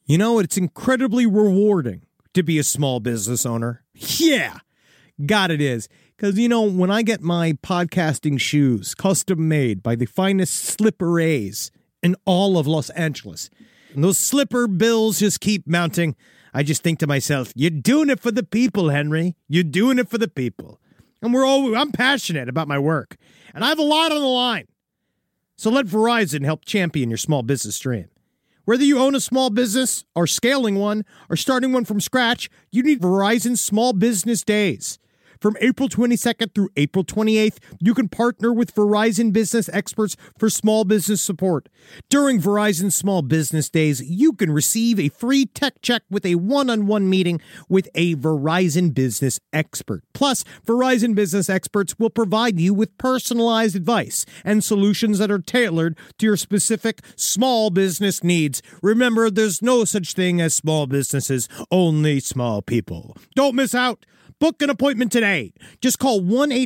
You know, it's incredibly rewarding to be a small business owner. Yeah, God, it is. Because, you know, when I get my podcasting shoes custom made by the finest slipper-a's in all of Los Angeles, and those slipper bills just keep mounting, I just think to myself, you're doing it for the people, Henry. You're doing it for the people. And I'm passionate about my work, and I have a lot on the line. So let Verizon help champion your small business dream. Whether you own a small business or scaling one or starting one from scratch, you need Verizon Small Business Days. From April 22nd through April 28th, you can partner with Verizon business experts for small business support. During Verizon Small Business Days, you can receive a free tech check with a one-on-one meeting with a Verizon business expert. Plus, Verizon business experts will provide you with personalized advice and solutions that are tailored to your specific small business needs. Remember, there's no such thing as small businesses, only small people. Don't miss out. Book an appointment today. Just call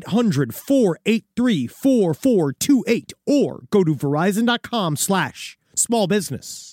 1-800-483-4428 or go to verizon.com/smallbusiness.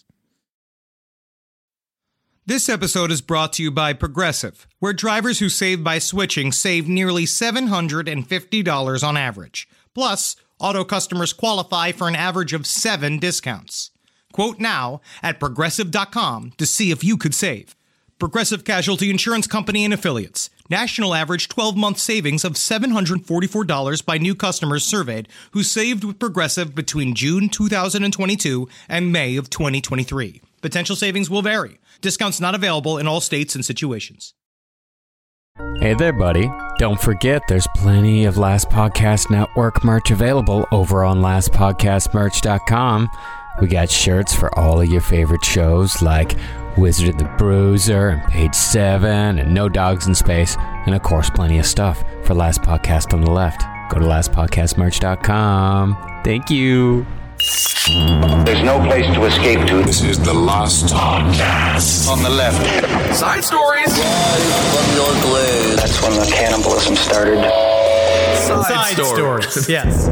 This episode is brought to you by Progressive, where drivers who save by switching save nearly $750 on average. Plus, auto customers qualify for an average of 7 discounts. Quote now at Progressive.com to see if you could save. Progressive Casualty Insurance Company and Affiliates. National average 12-month savings of $744 by new customers surveyed who saved with Progressive between June 2022 and May of 2023. Potential savings will vary. Discounts not available in all states and situations. Hey there, buddy. Don't forget there's plenty of Last Podcast Network merch available over on lastpodcastmerch.com. We got shirts for all of your favorite shows like Wizard of the Bruiser and Page 7 and No Dogs in Space, and of course plenty of stuff for Last Podcast on the left. Go to lastpodcastmerch.com. Thank you. There's no place to escape to. This is the Last Podcast. On the left. Side stories. From your glade. That's when the cannibalism started. Side stories. Yes.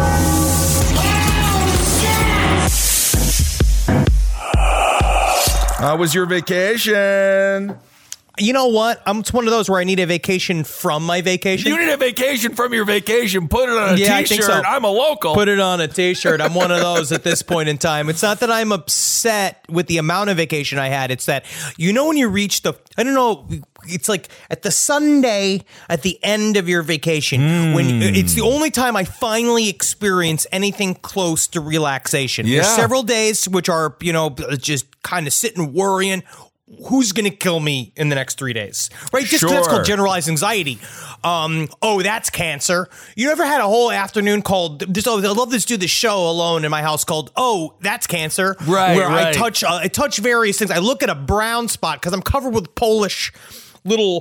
How was your vacation? You know what? It's one of those where I need a vacation from my vacation. You need a vacation from your vacation. Put it on a t-shirt. I think so. I'm a local. Put it on a t-shirt. I'm one of those at this point in time. It's not that I'm upset with the amount of vacation I had. It's that, you know, when you reach it's like at the Sunday at the end of your vacation, when it's the only time I finally experience anything close to relaxation. Yeah. There's several days which are, just kind of sitting worrying, who's going to kill me in the next 3 days? Right? That's called generalized anxiety. That's cancer. You ever had a whole afternoon called, I love this do this show alone in my house called, that's cancer. Right, where right. I touch various things. I look at a brown spot because I'm covered with Polish little,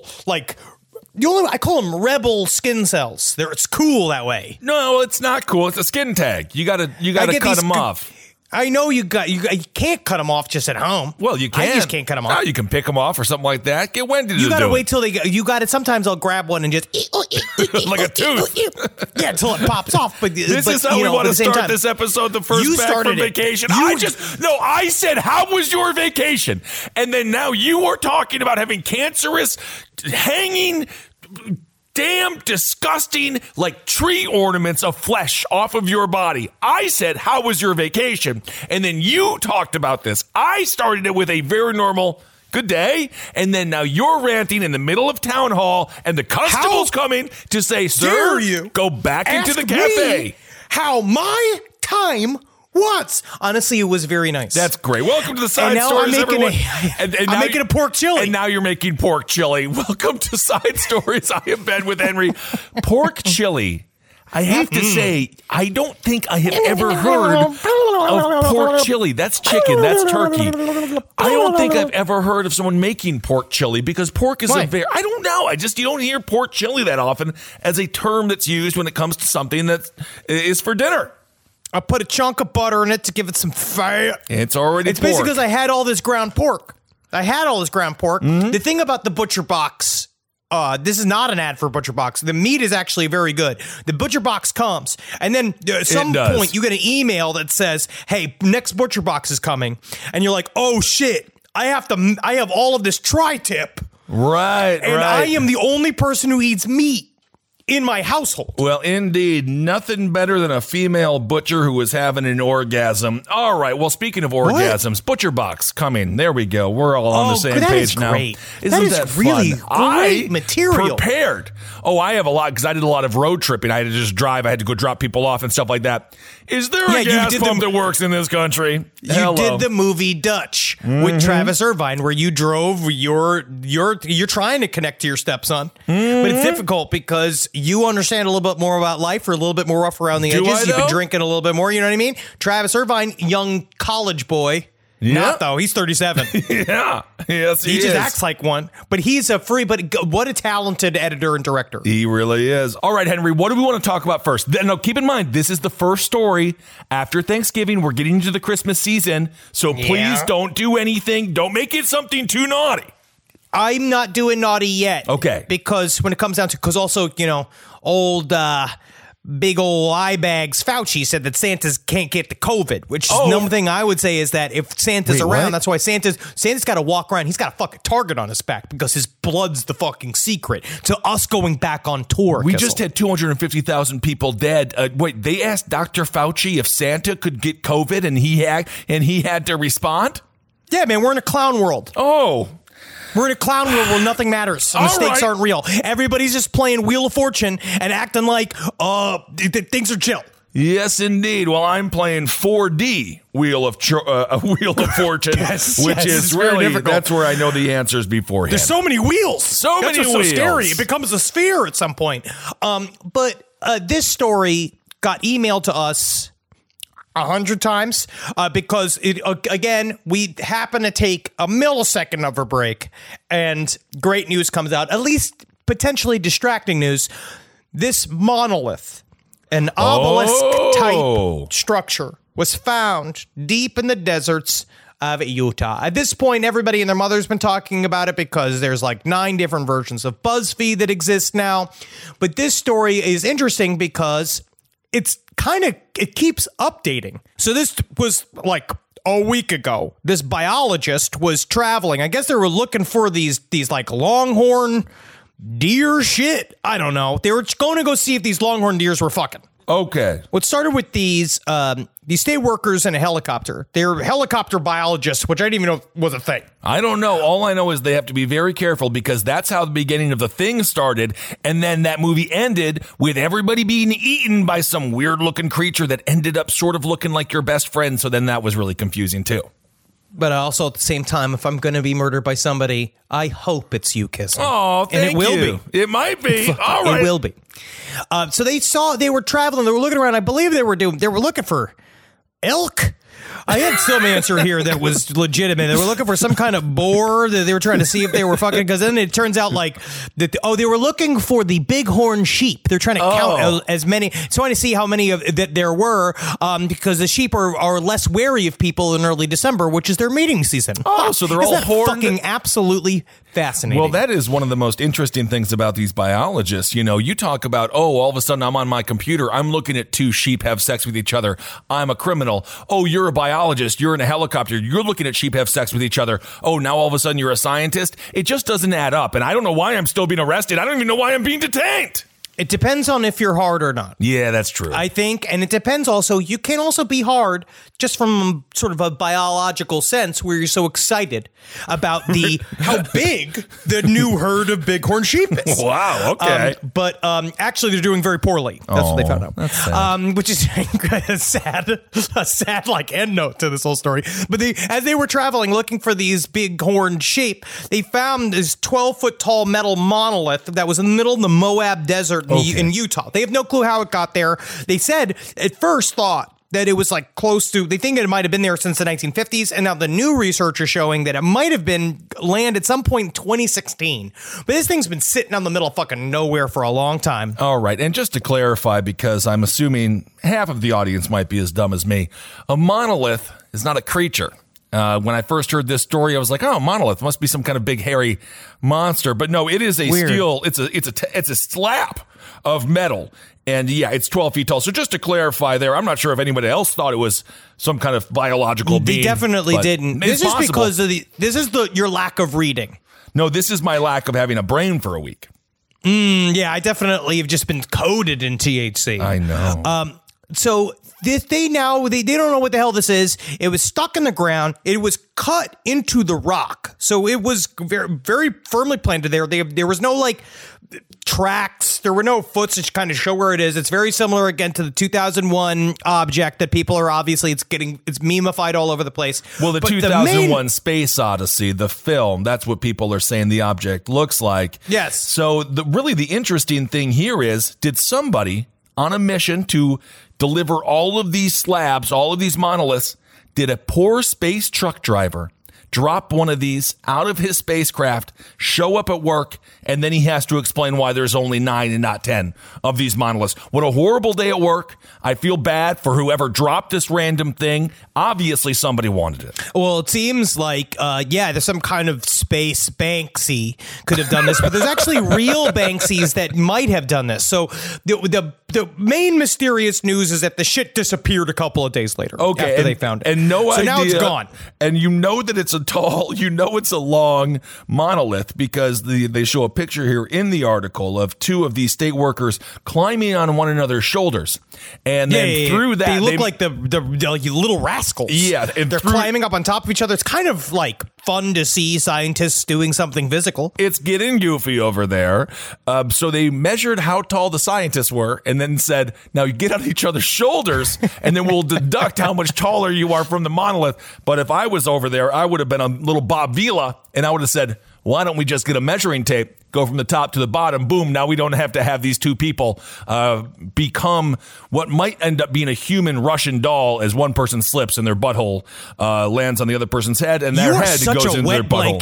I call them rebel skin cells. It's cool that way. No, it's not cool. It's a skin tag. You gotta cut them off. I know you can't cut them off just at home. Well, you can. I just can't cut them off. No, you can pick them off or something like that. Get Wendy to do it. You got to wait till you got it. Sometimes I'll grab one and just like a tooth. Yeah, until it pops off. But this is how we want to start this episode. The first back from vacation. I said, how was your vacation? And then now you are talking about having cancerous, hanging, damn disgusting, like tree ornaments of flesh off of your body. I said, how was your vacation? And then you talked about this. I started it with a very normal good day. And then now you're ranting in the middle of town hall and the constable's coming to say, sir, go back into the cafe. How my time was. Honestly, it was very nice. That's great. Welcome to the Side Stories, everyone. I'm making a pork chili. And now you're making pork chili. Welcome to Side Stories. I am Ben with Henry. Pork chili. I have to say, I don't think I have ever heard of pork chili. That's chicken. That's turkey. I don't think I've ever heard of someone making pork chili because pork is I don't know. You don't hear pork chili that often as a term that's used when it comes to something that is for dinner. I put a chunk of butter in it to give it some fat. It's already It's basically because I had all this ground pork. Mm-hmm. The thing about the Butcher Box, this is not an ad for Butcher Box. The meat is actually very good. The Butcher Box comes, and then at some point you get an email that says, hey, next Butcher Box is coming. And you're like, oh, shit. I have all of this tri-tip. Right, and I am the only person who eats meat in my household. Well, indeed, nothing better than a female butcher who was having an orgasm. All right, well, speaking of orgasms, Butcher Box coming. There we go. We're all on the same page now. Great. Isn't that really great material? Prepared. Oh, I have a lot because I did a lot of road tripping. I had to just drive. I had to go drop people off and stuff like that. Is there a gas pump that works in this country? You did the movie Dutch with Travis Irvine, where you drove. You're trying to connect to your stepson, but it's difficult because you understand a little bit more about life, or a little bit more rough around the edges. You've been drinking a little bit more. You know what I mean? Travis Irvine, young college boy. Yeah. Not though. He's 37. Yeah. Yes, he just acts like one. But he's what a talented editor and director. He really is. All right, Henry, what do we want to talk about first? No, keep in mind, this is the first story after Thanksgiving. We're getting into the Christmas season. So please don't do anything. Don't make it something too naughty. I'm not doing naughty yet. Okay. Because when it comes down to, because also, old, big old eye bags Fauci said that Santa's can't get the COVID, which is number thing I would say is that if Santa's around, that's why Santa's got to walk around. He's got a fucking target on his back because his blood's the fucking secret to us going back on tour. We just had 250,000 people dead. Wait, they asked Dr. Fauci if Santa could get COVID and he had to respond? Yeah, man, we're in a clown world. Oh, we're in a clown world where nothing matters. And the stakes aren't real. Everybody's just playing Wheel of Fortune and acting like things are chill. Yes, indeed. Well, I'm playing 4D Wheel of Fortune, which is really that's where I know the answers beforehand. There's so many wheels. So many wheels. So scary. It becomes a sphere at some point. But this story got emailed to us 100 times because we happen to take a millisecond of a break and great news comes out, at least potentially distracting news. This monolith, an obelisk type structure, was found deep in the deserts of Utah. At this point, everybody and their mother's been talking about it because there's like 9 different versions of BuzzFeed that exist now. But this story is interesting because it keeps updating. So this was like a week ago. This biologist was traveling. I guess they were looking for these like longhorn deer shit. I don't know. They were going to go see if these longhorn deers were fucking. Okay. What started with these state workers in a helicopter. They're helicopter biologists, which I didn't even know was a thing. I don't know. All I know is they have to be very careful because that's how the beginning of the thing started. And then that movie ended with everybody being eaten by some weird looking creature that ended up sort of looking like your best friend. So then that was really confusing too. But also at the same time, if I'm going to be murdered by somebody, I hope it's you, Kissing. Oh, thank you. And it will be. It might be. All right. It will be. So they were traveling. They were looking around. I believe they were looking for elk. I had some answer here that was legitimate. They were looking for some kind of boar that they were trying to see if they were fucking, because then it turns out like that. They were looking for the bighorn sheep. They're trying to count as many, trying to see how many of that there were, because the sheep are less wary of people in early December, which is their mating season. Oh, so they're all horned. Fucking absolutely fascinating. Well, that is one of the most interesting things about these biologists. You talk about, all of a sudden I'm on my computer. I'm looking at 2 sheep have sex with each other. I'm a criminal. Oh, you're a biologist. You're in a helicopter. You're looking at sheep have sex with each other. Oh, now all of a sudden you're a scientist. It just doesn't add up. And I don't know why I'm still being arrested. I don't even know why I'm being detained. It depends on if you're hard or not. Yeah, that's true. I think, and it depends also, you can also be hard just from sort of a biological sense where you're so excited about how big the new herd of bighorn sheep is. Wow, okay. But actually they're doing very poorly. That's what they found out. That's sad. Which is a sad like end note to this whole story. But as they were traveling looking for these bighorn sheep, they found this 12-foot tall metal monolith that was in the middle of the Moab Desert in Utah. They have no clue how it got there. They said at first thought that it was like close to, they think it might have been there since the 1950s. And now the new research is showing that it might have been land at some point in 2016. But this thing's been sitting out in the middle of fucking nowhere for a long time. All right. And just to clarify, because I'm assuming half of the audience might be as dumb as me, a monolith is not a creature. When I first heard this story, I was like, "Oh, monolith must be some kind of big hairy monster." But no, it is a steel. It's a slab of metal, and yeah, it's 12 feet tall. So just to clarify, there, I'm not sure if anybody else thought it was some kind of biological being. They definitely didn't. This is because of your lack of reading. No, this is my lack of having a brain for a week. Yeah, I definitely have just been coded in THC. I know. So they don't know what the hell this is. It was stuck in the ground. It was cut into the rock. So it was very, very firmly planted there. There was no like tracks. There were no foots to kind of show where it is. It's very similar again to the 2001 object that people are obviously it's memeified all over the place. Well, the 2001 Space Odyssey, the film, that's what people are saying the object looks like. Yes. So really the interesting thing here is, did somebody on a mission to deliver all of these slabs, all of these monoliths, did a poor space truck driver drop one of these out of his spacecraft, show up at work, and then he has to explain why there's only 9 and not 10 of these monoliths. What a horrible day at work. I feel bad for whoever dropped this random thing. Obviously, somebody wanted it. Well, it seems like, there's some kind of space Banksy could have done this, but there's actually real Banksys that might have done this. So the main mysterious news is that the shit disappeared a couple of days later. Okay, after they found it. And no idea. So now it's gone. And you know that it's it's a long monolith because they show a picture here in the article of two of these state workers climbing on one another's shoulders. And then through that, they look like the little rascals. Yeah. They're climbing up on top of each other. It's kind of like fun to see scientists doing something physical. It's getting goofy over there. So they measured how tall the scientists were and then said, now you get on each other's shoulders and then we'll deduct how much taller you are from the monolith. But if I was over there, I would have been a little Bob Vila and I would have said, why don't we just get a measuring tape, go from the top to the bottom, boom, now we don't have to have these two people become what might end up being a human Russian doll as one person slips and their butthole lands on the other person's head and their head goes into their butthole.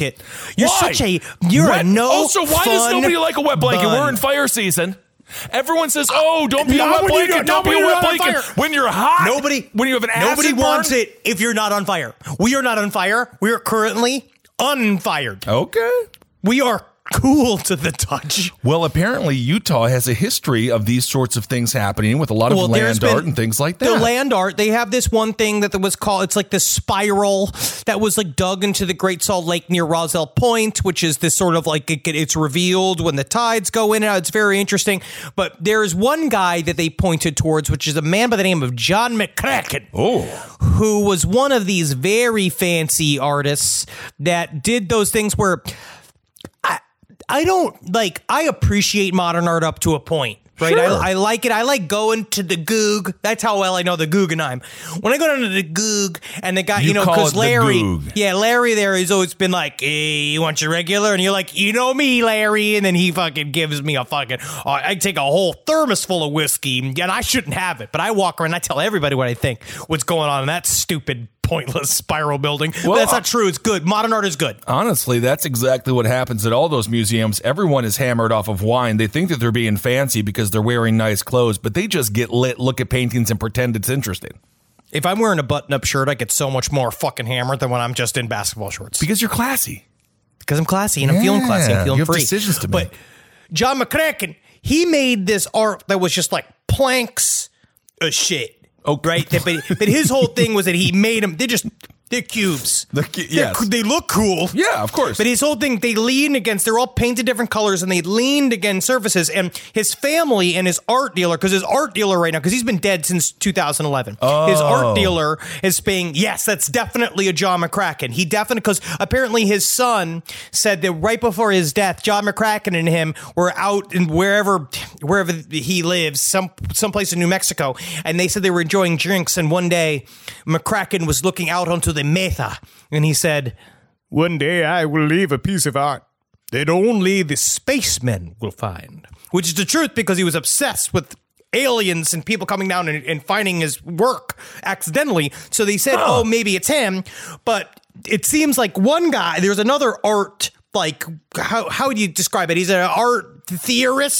You're a no Also, why does nobody like a wet blanket? We're in fire season. Everyone says, "Oh, don't be a wet blanket. Don't be a wet blanket." When you're hot, when you have an acid nobody burn, wants it if you're not on fire. We are not on fire. We are currently unfired. Okay, we are cool to the touch. Well, apparently Utah has a history of these sorts of things happening with a lot of land art and things like that. The land art, they have this one thing that was called, it's like this spiral that was like dug into the Great Salt Lake near Roselle Point, which is this sort of like, it's revealed when the tides go in and out. It's very interesting. But there's one guy that they pointed towards, which is a man by the name of John McCracken, who was one of these very fancy artists that did those things where I appreciate modern art up to a point, right? Sure. I like it. I like going to the Goog. That's how well I know the Guggenheim. When I go down to the Goog and they got, because Larry, Larry there has always been like, hey, you want your regular? And you're like, you know me, Larry. And then he fucking gives me I take a whole thermos full of whiskey and I shouldn't have it. But I walk around and I tell everybody what I think, what's going on in that stupid pointless spiral building. Well, that's not true. It's good. Modern art is good. Honestly, that's exactly what happens at all those museums. Everyone is hammered off of wine. They think that they're being fancy because they're wearing nice clothes, but they just get lit, look at paintings, and pretend it's interesting. If I'm wearing a button-up shirt, I get so much more fucking hammered than when I'm just in basketball shorts. Because you're classy. Because I'm classy, and I'm feeling classy. I'm feeling free. You have decisions to make. But John McCracken, he made this art that was just like planks of shit. Oh, right. But his whole thing was that he made them. They're cubes. Yes. They look cool. Yeah, of course. But his whole thing, they're all painted different colors and they leaned against surfaces. And his family and his art dealer, because his art dealer right now, because he's been dead since 2011. His art dealer is saying, yes, that's definitely a John McCracken. Because apparently his son said that right before his death, John McCracken and him were out in wherever he lives, someplace in New Mexico. And they said they were enjoying drinks. And one day, McCracken was looking out onto the mesa, and he said, one day I will leave a piece of art that only the spacemen will find. Which is the truth, because he was obsessed with aliens and people coming down and finding his work accidentally. So they said, maybe it's him. But it seems like one guy, there's another art, like, how do you describe it? He's an art theorist,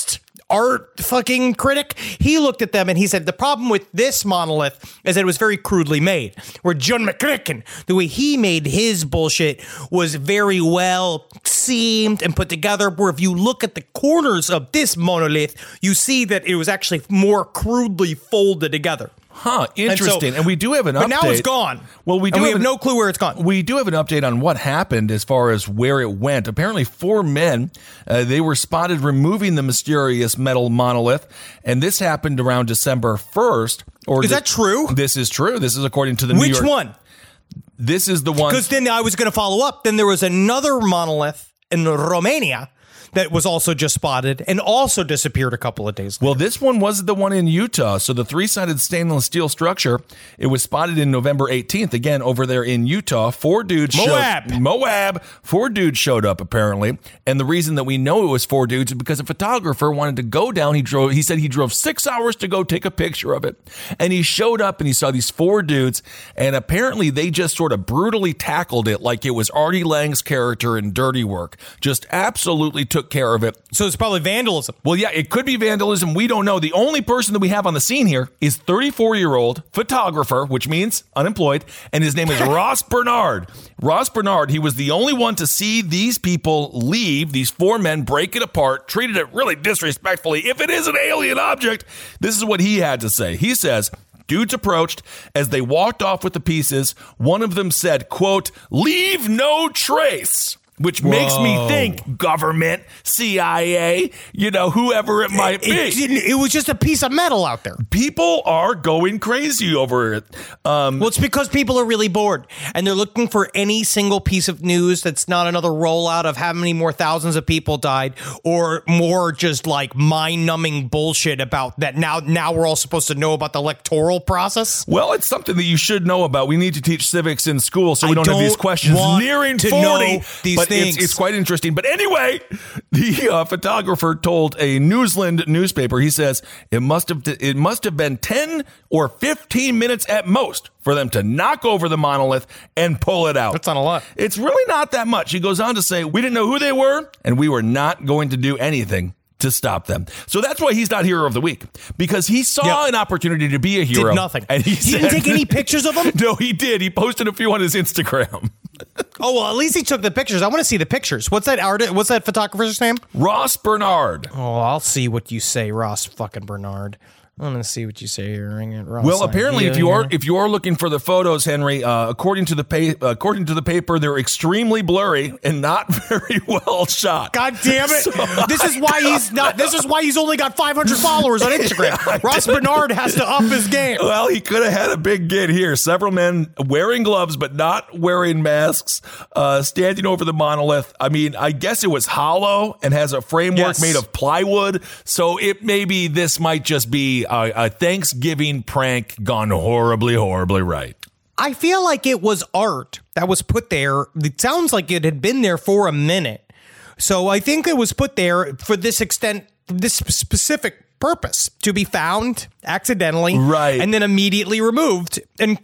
art fucking critic. He looked at them and he said the problem with this monolith is that it was very crudely made. Where John McCracken, the way he made his bullshit was very well seamed and put together. Where if you look at the corners of this monolith, you see that it was actually more crudely folded together. Huh, interesting. And we do have an update. But now it's gone. Well, we have no clue where it's gone. We do have an update on what happened as far as where it went. Apparently 4 men, they were spotted removing the mysterious metal monolith, and this happened around December 1st. Is that true? This is true. This is according to the New York. Which one? This is the one. Because then I was going to follow up. Then there was another monolith in Romania that was also just spotted and also disappeared a couple of days later. Well, this one was the one in Utah. So the 3-sided stainless steel structure, it was spotted in November 18th, again, over there in Utah. 4 dudes Moab. 4 dudes showed up, apparently. And the reason that we know it was 4 dudes is because a photographer wanted to go down. He said he drove 6 hours to go take a picture of it. And he showed up and he saw these 4 dudes. And apparently they just sort of brutally tackled it like it was Artie Lang's character in Dirty Work. Just absolutely took care of it. So it's probably vandalism. Well, yeah, it could be vandalism. We don't know. The only person that we have on the scene here is 34-year-old photographer, which means unemployed, and his name is Ross Bernard. Ross Bernard, he was the only one to see these people leave, these 4 men break it apart, treated it really disrespectfully. If it is an alien object, this is what he had to say. He says, dudes approached. As they walked off with the pieces, one of them said, quote, "Leave no trace." Which makes me think government, CIA, whoever it might be. It was just a piece of metal out there. People are going crazy over it. Well, it's because people are really bored and they're looking for any single piece of news that's not another rollout of how many more thousands of people died or more just like mind-numbing bullshit about that. Now we're all supposed to know about the electoral process. Well, it's something that you should know about. We need to teach civics in school so we don't have these questions nearing 40. But it's quite interesting. But anyway, the photographer told a Newsland newspaper, he says, it must have been 10 or 15 minutes at most for them to knock over the monolith and pull it out. That's not a lot. It's really not that much. He goes on to say, we didn't know who they were, and we were not going to do anything to stop them. So that's why he's not Hero of the Week, because he saw an opportunity to be a hero. Did nothing. And he didn't take any pictures of them? No, he did. He posted a few on his Instagram. Oh, well, at least he took the pictures. I want to see the pictures. What's that photographer's name? Ross Bernard. Oh, I'll see what you say, Ross fucking Bernard. I'm going to see what you say here. Well, apparently, if you are looking for the photos, Henry, according to the paper, they're extremely blurry and not very well shot. God damn it! This is why he's only got 500 followers on Instagram. Ross Bernard has to up his game. Well, he could have had a big get here. Several men wearing gloves but not wearing masks, standing over the monolith. I mean, I guess it was hollow and has a framework made of plywood. So this might just be a Thanksgiving prank gone horribly, horribly right. I feel like it was art that was put there. It sounds like it had been there for a minute. So I think it was put there for this specific purpose, to be found accidentally, right, and then immediately removed and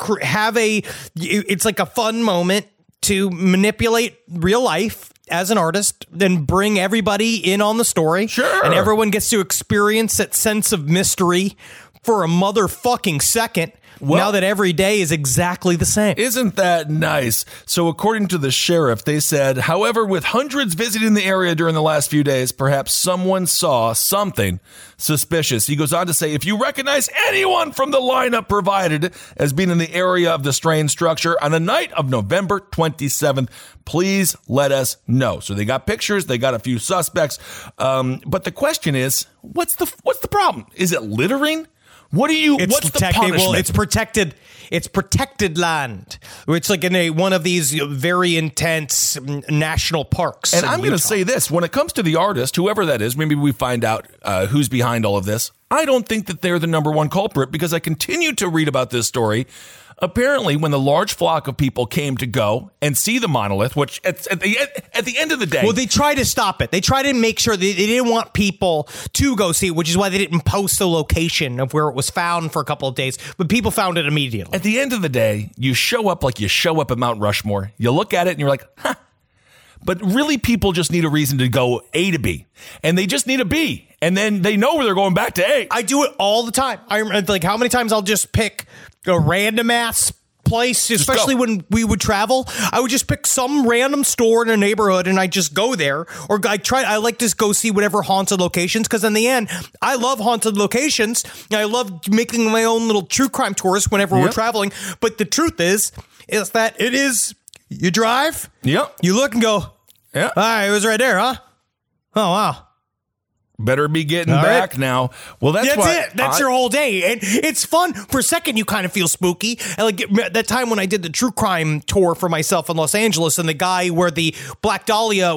it's like a fun moment to manipulate real life as an artist, then bring everybody in on the story. Sure. And everyone gets to experience that sense of mystery for a motherfucking second. Well, now that every day is exactly the same. Isn't that nice? So according to the sheriff, they said, however, with hundreds visiting the area during the last few days, perhaps someone saw something suspicious. He goes on to say, if you recognize anyone from the lineup provided as being in the area of the strange structure on the night of November 27th, please let us know. So they got pictures. They got a few suspects. But the question is, what's the problem? Is it littering? What's the punishment? Well, it's protected. It's protected land. It's like in one of these very intense national parks. And I'm going to say this: when it comes to the artist, whoever that is, maybe we find out who's behind all of this. I don't think that they're the number one culprit, because I continue to read about this story. Apparently, when the large flock of people came to go and see the monolith, which at the end of the day... Well, they tried to stop it. They tried to make sure they didn't want people to go see it, which is why they didn't post the location of where it was found for a couple of days. But people found it immediately. At the end of the day, you show up like you show up at Mount Rushmore. You look at it and you're like, huh. But really, people just need a reason to go A to B, and they just need a B, and then they know where they're going back to A. I do it all the time. I remember, like, how many times I'll just pick a random ass place, especially when we would travel. I would just pick some random store in a neighborhood and I just go there. Or I like to go see whatever haunted locations, because in the end, I love haunted locations. I love making my own little true crime tours whenever we're traveling. But the truth is that it is, you drive, you look and go, all right, it was right there, huh? Oh, wow. Better be getting back now. Well, that's it. That's your whole day. And it's fun. For a second, you kind of feel spooky. And like that time when I did the true crime tour for myself in Los Angeles, and the guy where the Black Dahlia,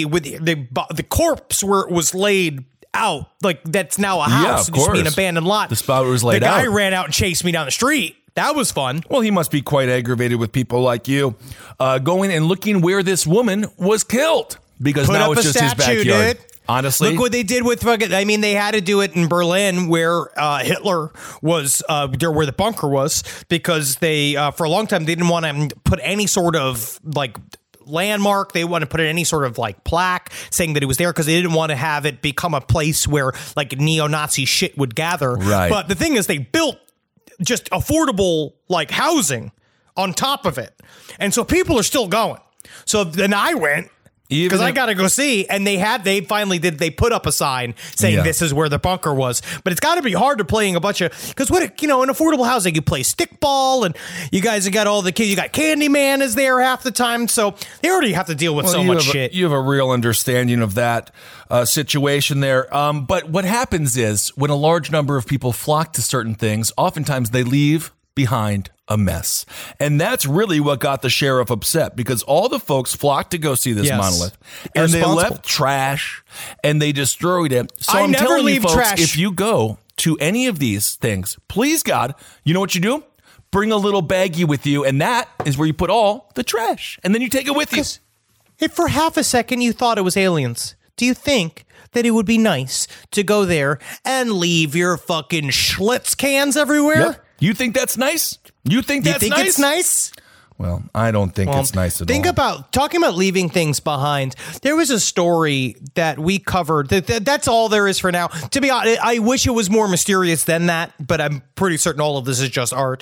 the corpse where it was laid out, like that's now a house, just be an abandoned lot. The spot was laid out. The guy ran out and chased me down the street. That was fun. Well, he must be quite aggravated with people like you going and looking where this woman was killed, because now it's just his backyard. Dude. Honestly, look what they did with fucking. I mean, they had to do it in Berlin, where Hitler was, where the bunker was, because they, for a long time, they didn't want to put any sort of like landmark. They wanted to put in any sort of like plaque saying that it was there, because they didn't want to have it become a place where like neo-Nazi shit would gather. Right. But the thing is, they built just affordable like housing on top of it, and so people are still going. So then I went. Because I got to go see, and they put up a sign saying this is where the bunker was. But it's got to be hard to playing a bunch of, because in affordable housing, you play stickball, and you guys have got all the kids. You got Candyman is there half the time, so they already have to deal with so much shit. You have a real understanding of that situation there. But what happens is, when a large number of people flock to certain things, oftentimes they leave behind a mess. And that's really what got the sheriff upset, because all the folks flocked to go see this monolith, and they left trash and they destroyed it. So I'm telling you, folks, if you go to any of these things, please God, you know what you do? Bring a little baggie with you, and that is where you put all the trash, and then you take it with you. If for half a second you thought it was aliens, do you think that it would be nice to go there and leave your fucking Schlitz cans everywhere? Yep. You think that's nice? You think it's nice? Well, I don't think it's nice at all. Talking about leaving things behind. There was a story that we covered. That's all there is for now. To be honest, I wish it was more mysterious than that, but I'm pretty certain all of this is just art.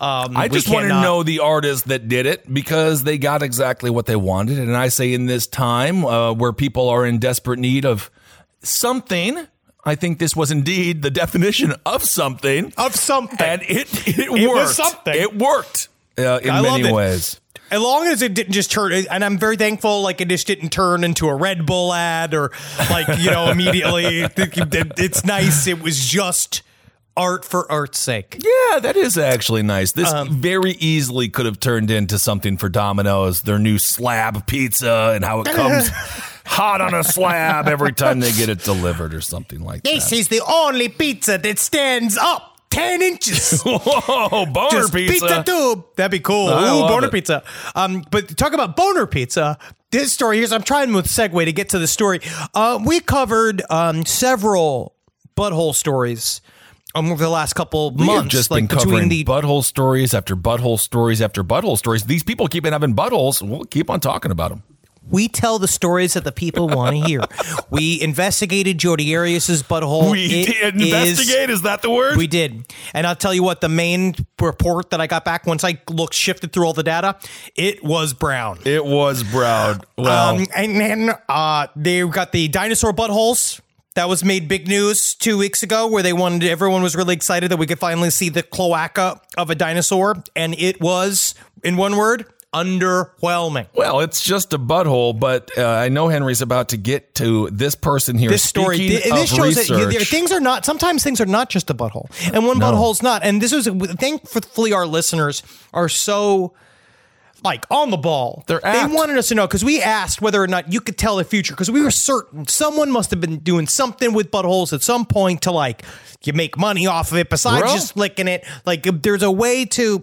I just want to know the artist that did it, because they got exactly what they wanted. And I say, in this time where people are in desperate need of something, I think this was indeed the definition of something. Of something. And it worked. It was something. It worked in many ways. As long as it didn't just turn, and I'm very thankful, like it just didn't turn into a Red Bull ad or like, immediately. It's nice. It was just art for art's sake. Yeah, that is actually nice. This very easily could have turned into something for Domino's, their new slab pizza, and how it comes hot on a slab every time they get it delivered or something like that. This is the only pizza that stands up 10 inches. Whoa, boner pizza. Tube. That'd be cool. Ooh, boner pizza. But talk about boner pizza. This story, I'm trying with segue to get to the story. We covered several butthole stories over the last couple months. We've just been covering butthole stories after butthole stories after butthole stories. These people keep having buttholes. We'll keep on talking about them. We tell the stories that the people want to hear. We investigated Jodi Arias's butthole. Investigate? Is that the word? We did. And I'll tell you what, the main report that I got back once I shifted through all the data, it was brown. It was brown. Well, and then they got the dinosaur buttholes. That was made big news 2 weeks ago, where everyone was really excited that we could finally see the cloaca of a dinosaur. And it was, in one word, underwhelming. Well, it's just a butthole, but I know Henry's about to get to this person here. This story, this shows that sometimes things are not just a butthole, and one butthole's not. And this was, thankfully, our listeners are so on the ball. They wanted us to know, because we asked whether or not you could tell the future, because we were certain someone must have been doing something with buttholes at some point to you make money off of it besides just licking it. There's a way to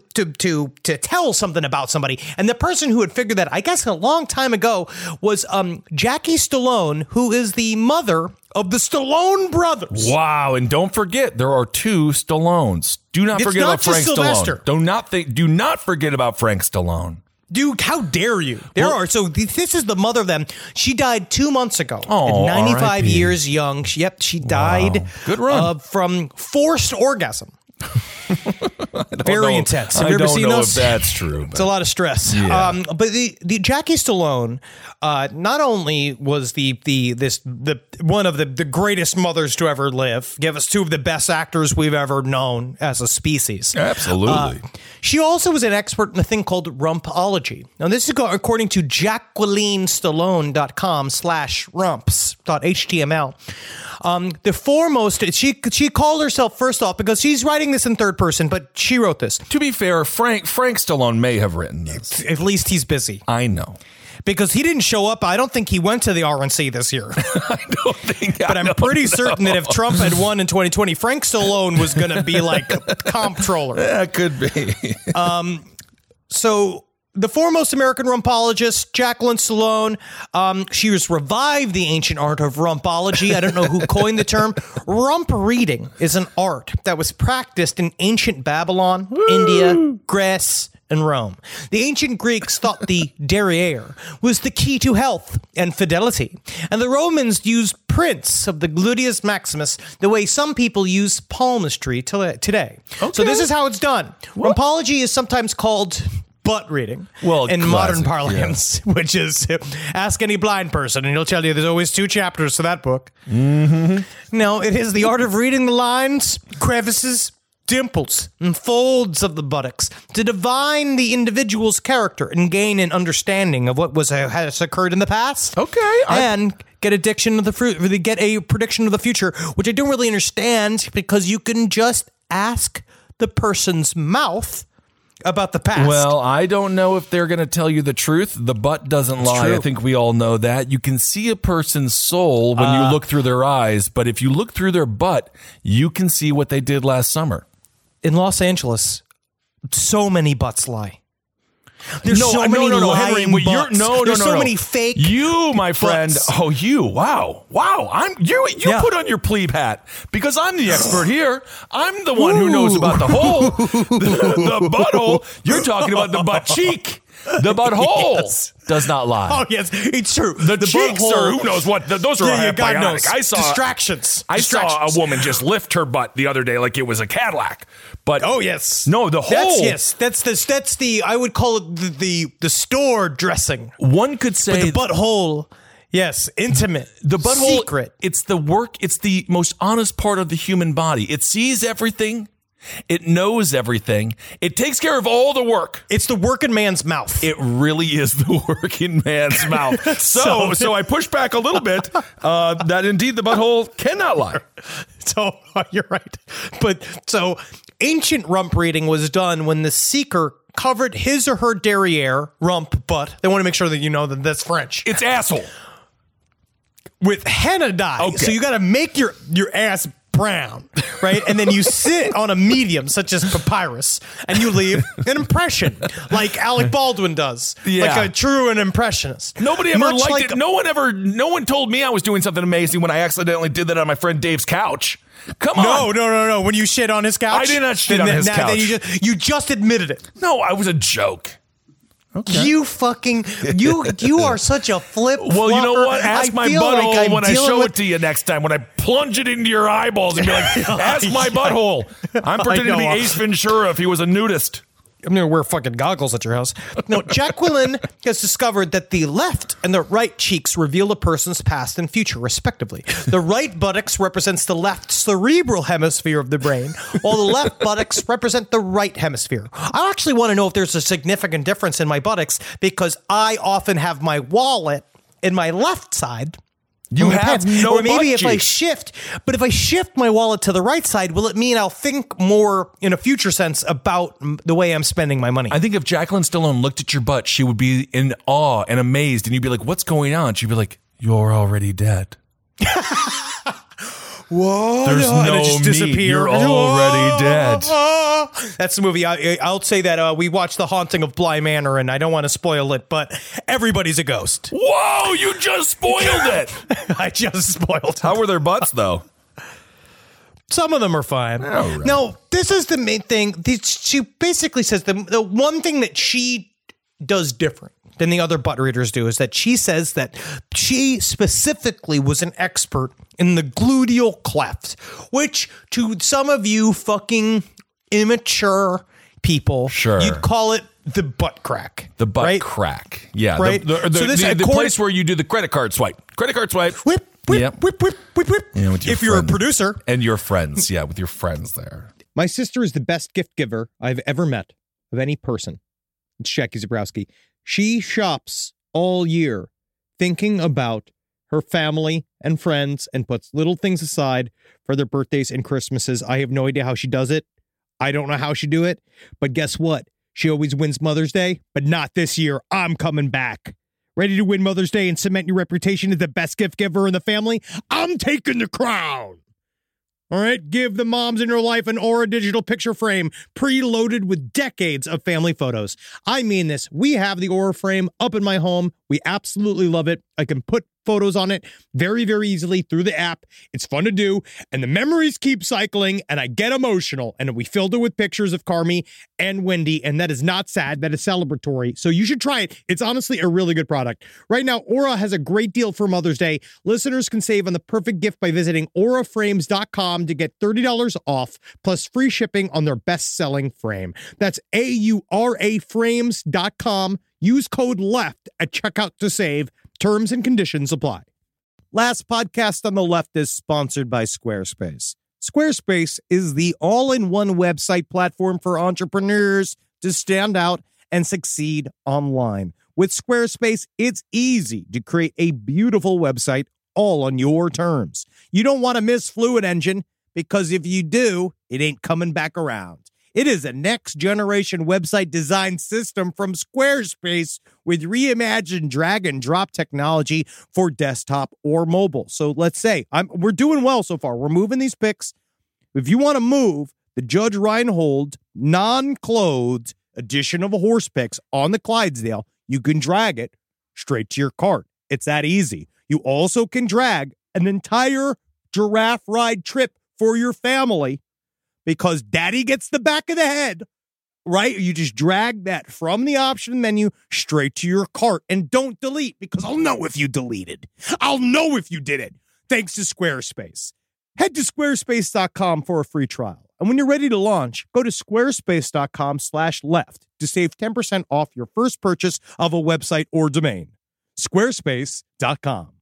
tell something about somebody. And the person who had figured that, I guess a long time ago, was Jackie Stallone, who is the mother of the Stallone brothers. Wow. And don't forget, there are two Stallones. Do not forget about Frank Stallone. Do not forget about Frank Stallone. Dude, how dare you? So this is the mother of them. She died 2 months ago. Oh, at 95 R.I.P. years young. She died Good run. from forced orgasm. Very intense. Have you ever seen those? If that's true. It's a lot of stress. Yeah. But the Jackie Stallone, not only was the one of the greatest mothers to ever live, give us two of the best actors we've ever known as a species. Absolutely. She also was an expert in a thing called rumpology. Now, this is according to JacquelineStallone.com/rumps.html. The foremost, she called herself, first off, because she's writing this in third person, but she wrote this. To be fair, Frank Stallone may have written this. At least he's busy. I know. Because he didn't show up. I don't think he went to the RNC this year. I don't think. But I'm pretty certain that if Trump had won in 2020, Frank Stallone was going to be like comptroller. Yeah, could be. So the foremost American rumpologist, Jacqueline Stallone, she has revived the ancient art of rumpology. I don't know who coined the term. Rump reading is an art that was practiced in ancient Babylon, India, Greece, and Rome. The ancient Greeks thought the derriere was the key to health and fidelity, and the Romans used prints of the gluteus maximus the way some people use palmistry today. Okay. So this is how it's done. What? Rumpology is sometimes called butt reading in modern parlance, which is ask any blind person and he'll tell you there's always 2 chapters to that book. Mm-hmm. No, it is the art of reading the lines, crevices, dimples, and folds of the buttocks to divine the individual's character and gain an understanding of what has occurred in the past. Okay. And get a prediction of the future, which I don't really understand because you can just ask the person's mouth about the past. Well, I don't know if they're going to tell you the truth. The butt doesn't lie. True. I think we all know that. You can see a person's soul when you look through their eyes, but if you look through their butt, you can see what they did last summer. In Los Angeles, so many butts lie. There's so many lying butts. There's so many fake. You, my friend. butts. Oh, you. Wow. You put on your plebe hat because I'm the expert here. I'm the one who knows about the hole, the butthole. You're talking about the butt cheek. The butthole does not lie. Oh, yes, it's true. The cheeks are, who knows what, those are bionic. I saw distractions. I saw a woman just lift her butt the other day like it was a Cadillac. But oh, yes. No, the hole. That's the I would call it the store dressing. One could say but the butthole. Yes, intimate. The butthole, secret. It's the most honest part of the human body. It sees everything. It knows everything. It takes care of all the work. It's the working man's mouth. It really is the working man's mouth. So I push back a little bit that indeed the butthole cannot lie. So you're right. But so ancient rump reading was done when the seeker covered his or her derriere, rump, butt. They want to make sure that you know that that's French. It's asshole. With henna dye. Okay. So you got to make your ass brown, right? And then you sit on a medium such as papyrus and you leave an impression like Alec Baldwin does. Yeah. Like a true impressionist. Nobody ever liked it. No one told me I was doing something amazing when I accidentally did that on my friend Dave's couch. Come on. No. When you shit on his couch? I did not shit on his couch. Then you just admitted it. No, I was a joke. Okay. You are such a flip. Well, you know what? Ask my butthole when I show it to you next time. When I plunge it into your eyeballs and be like, ask my butthole. I'm pretending to be Ace Ventura if he was a nudist. I'm going to wear fucking goggles at your house. No, Jacqueline has discovered that the left and the right cheeks reveal a person's past and future, respectively. The right buttocks represents the left cerebral hemisphere of the brain, while the left buttocks represent the right hemisphere. I actually want to know if there's a significant difference in my buttocks because I often have my wallet in my left side. You have no or maybe butt if I cheeks. shift my wallet to the right side, will it mean I'll think more in a future sense about the way I'm spending my money? I think if Jacqueline Stallone looked at your butt, she would be in awe and amazed, and you'd be like, "What's going on?" She'd be like, "You're already dead." Whoa! There's no just me. disappear. You're already dead. That's the movie. I'll say that we watched The Haunting of Bly Manor, and I don't want to spoil it, but everybody's a ghost. Whoa! You just spoiled it. I just spoiled it. How were their butts, though? Some of them are fine. Right. No, this is the main thing. She basically says the one thing that she does different than the other butt readers do is that she says that she specifically was an expert in the gluteal cleft, which to some of you fucking immature people, you'd call it the butt crack. The butt crack. Yeah. Right. The place where you do the credit card swipe. Credit card swipe. Whip, whip, whip, whip, whip, whip. Yeah, if you're a producer. And your friends. Yeah, with your friends there. My sister is the best gift giver I've ever met of any person. It's Jackie Zebrowski. She shops all year thinking about her family and friends and puts little things aside for their birthdays and Christmases. I have no idea how she does it. I don't know how she do it. But guess what? She always wins Mother's Day, but not this year. I'm coming back. Ready to win Mother's Day and cement your reputation as the best gift giver in the family? I'm taking the crown. All right, give the moms in your life an Aura digital picture frame preloaded with decades of family photos. I mean this. We have the Aura frame up in my home. We absolutely love it. I can put photos on it very, very easily through the app. It's fun to do, and the memories keep cycling, and I get emotional. And we filled it with pictures of Carmi and Wendy, and that is not sad. That is celebratory. So you should try it. It's honestly a really good product. Right now, Aura has a great deal for Mother's Day. Listeners can save on the perfect gift by visiting auraframes.com to get $30 off, plus free shipping on their best-selling frame. That's auraframes.com. Use code LEFT at checkout to save. Terms and conditions apply. Last Podcast on the Left is sponsored by Squarespace. Squarespace is the all-in-one website platform for entrepreneurs to stand out and succeed online. With Squarespace, it's easy to create a beautiful website all on your terms. You don't want to miss Fluid Engine, because if you do, it ain't coming back around. It is a next-generation website design system from Squarespace with reimagined drag-and-drop technology for desktop or mobile. So let's say we're doing well so far. We're moving these pics. If you want to move the Judge Reinhold non-clothed edition of a horse pics on the Clydesdale, you can drag it straight to your cart. It's that easy. You also can drag an entire giraffe ride trip for your family, because daddy gets the back of the head, right? You just drag that from the option menu straight to your cart, and don't delete, because I'll know if you deleted. I'll know if you did it. Thanks to Squarespace. Head to squarespace.com for a free trial. And when you're ready to launch, go to squarespace.com/left to save 10% off your first purchase of a website or domain. Squarespace.com.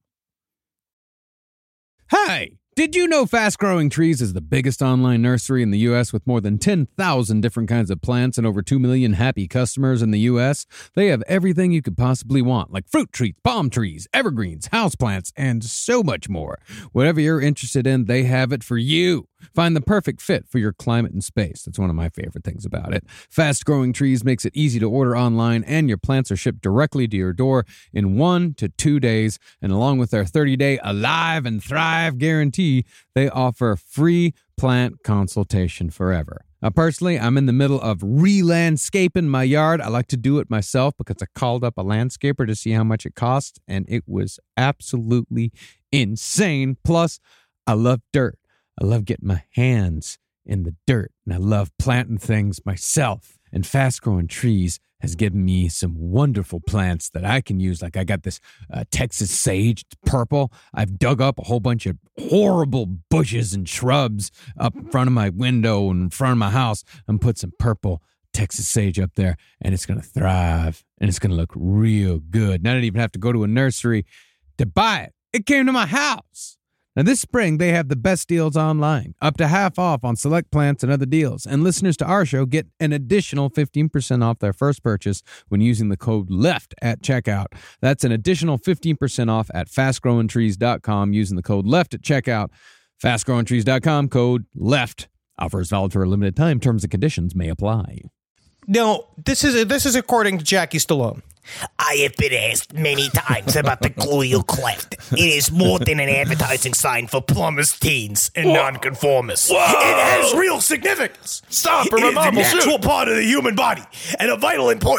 Hey! Did you know Fast Growing Trees is the biggest online nursery in the U.S. with more than 10,000 different kinds of plants and over 2 million happy customers in the U.S.? They have everything you could possibly want, like fruit trees, palm trees, evergreens, houseplants, and so much more. Whatever you're interested in, they have it for you. Find the perfect fit for your climate and space. That's one of my favorite things about it. Fast Growing Trees makes it easy to order online, and your plants are shipped directly to your door in 1 to 2 days. And along with their 30-day Alive and Thrive guarantee, they offer free plant consultation forever. Now, personally, I'm in the middle of re-landscaping my yard. I like to do it myself because I called up a landscaper to see how much it cost, and it was absolutely insane. Plus, I love dirt. I love getting my hands in the dirt, and I love planting things myself. And Fast Growing Trees has given me some wonderful plants that I can use. Like I got this Texas sage, it's purple. I've dug up a whole bunch of horrible bushes and shrubs up in front of my window and in front of my house, and put some purple Texas sage up there, and it's going to thrive, and it's going to look real good. And I didn't even have to go to a nursery to buy it. It came to my house. Now, this spring, they have the best deals online, up to half off on select plants and other deals. And listeners to our show get an additional 15% off their first purchase when using the code LEFT at checkout. That's an additional 15% off at fastgrowingtrees.com using the code LEFT at checkout. Fastgrowingtrees.com, code LEFT. Offer is valid for a limited time. Terms and conditions may apply. Now, this is according to Jackie Stallone. I have been asked many times about the gluteal cleft. It is more than an advertising sign for plumbers, teens, and nonconformists. Whoa. It has real significance. Stop, or it my is mom a will natural shoot. part of the human body and of vital importance.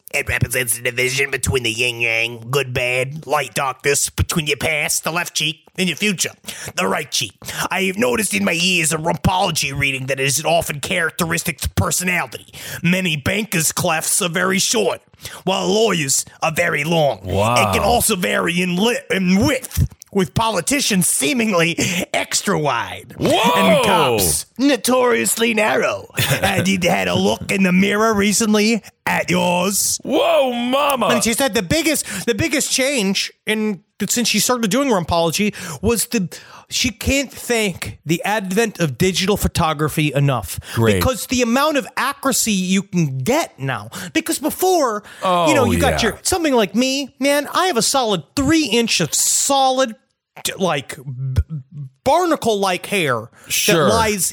It represents the division between the yin-yang, good, bad, light, darkness, between your past, the left cheek, and your future, the right cheek. I have noticed in my years of rumpology reading that it is often characteristic to personality. Many bankers' clefts are very short, while lawyers are very long. Wow. It can also vary in width, with politicians seemingly extra wide. Whoa! And cops notoriously narrow. And you had a look in the mirror recently at yours. Whoa, mama! And she said the biggest change since she started doing rumpology was she can't thank the advent of digital photography enough. Great. Because the amount of accuracy you can get now. Because before, you got your something like me, man, I have a solid 3 inch of solid, like barnacle-like hair that lies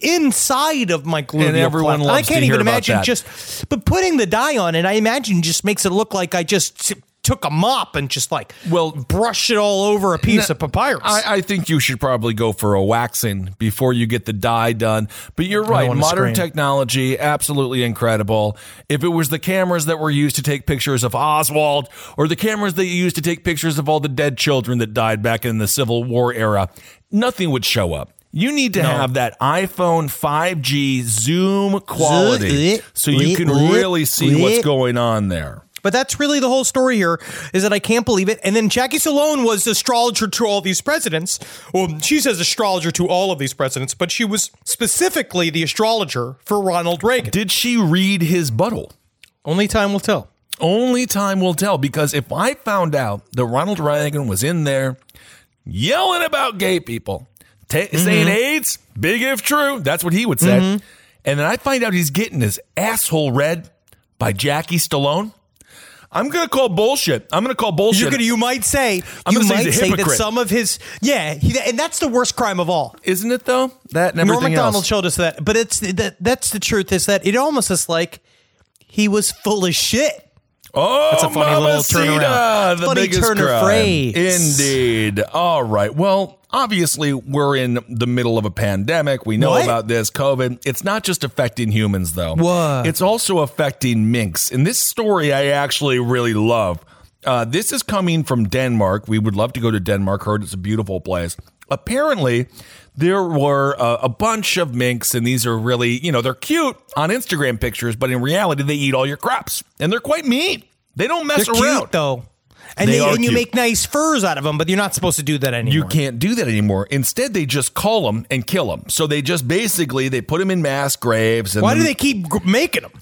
inside of my gluteal and everyone cleft. loves I can't to even hear about imagine that. but putting the dye on it, I imagine just makes it look like I just took a mop and just brush it all over a piece of papyrus. I think you should probably go for a waxing before you get the dye done. But you're right. Modern technology, absolutely incredible. If it was the cameras that were used to take pictures of Oswald or the cameras that you used to take pictures of all the dead children that died back in the Civil War era, nothing would show up. You need to have that iPhone 5G zoom quality so you can really see what's going on there. But that's really the whole story here, is that I can't believe it. And then Jackie Stallone was astrologer to all these presidents. Well, she says astrologer to all of these presidents, but she was specifically the astrologer for Ronald Reagan. Did she read his butthole? Only time will tell. Only time will tell, because if I found out that Ronald Reagan was in there yelling about gay people, saying AIDS, big if true, that's what he would say, and then I find out he's getting his asshole read by Jackie Stallone, I'm going to call bullshit. You might say that some of his, and that's the worst crime of all. Isn't it, though? That and everything Norm Macdonald else. showed us that. But that's the truth, is that it almost is like he was full of shit. Oh, that's a funny little turnaround. Funny turn of phrase. Indeed. All right. Well, obviously, we're in the middle of a pandemic. We know about this, COVID. It's not just affecting humans, though. What? It's also affecting minks. And this story I actually really love. This is coming from Denmark. We would love to go to Denmark. Heard it's a beautiful place. Apparently, there were a bunch of minks, and these are really, they're cute on Instagram pictures, but in reality, they eat all your crops, and they're quite mean. They don't mess around. Cute, though. And you make nice furs out of them, but you're not supposed to do that anymore. You can't do that anymore. Instead, they just call them and kill them. So they just they put them in mass graves. And why do they keep making them?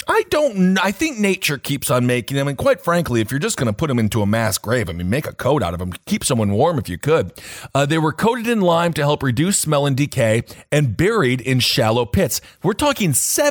I think nature keeps on making them. And quite frankly, if you're just going to put them into a mass grave, make a coat out of them. Keep someone warm if you could. They were coated in lime to help reduce smell and decay and buried in shallow pits. We're talking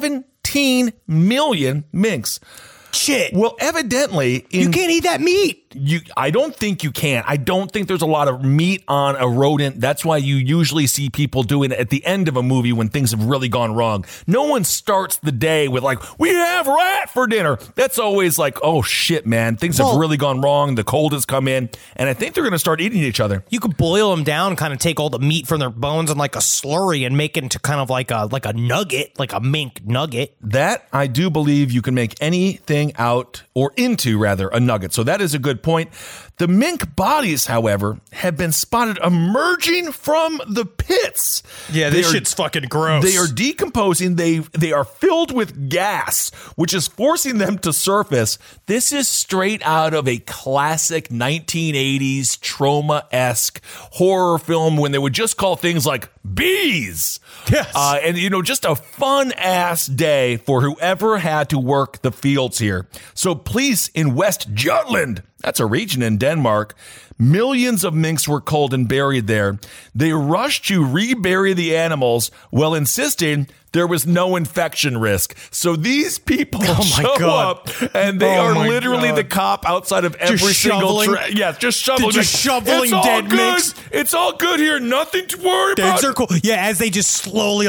17 million minks. Shit. Well, evidently, you can't eat that meat. I don't think you can. I don't think there's a lot of meat on a rodent. That's why you usually see people doing it at the end of a movie when things have really gone wrong. No one starts the day with we have rat for dinner. That's always oh shit, man. Things have really gone wrong. The cold has come in, and I think they're going to start eating each other. You could boil them down, kind of take all the meat from their bones and a slurry and make it into kind of like a nugget, like a mink nugget. That I do believe you can make anything out or into rather a nugget. So that is a good point. The mink bodies, however, have been spotted emerging from the pits. Yeah, this shit's fucking gross. They are decomposing. They are filled with gas, which is forcing them to surface. This is straight out of a classic 1980s trauma-esque horror film when they would just call things like bees. Yes. And, just a fun-ass day for whoever had to work the fields here. So police in West Jutland, that's a region in Denmark, millions of minks were culled and buried there. They rushed to rebury the animals while insisting there was no infection risk. So these people show up, and they are literally the cop outside of every single just shoveling. Just shoveling dead minks. It's all good here. Nothing to worry about. They're cool. Yeah, as they just slowly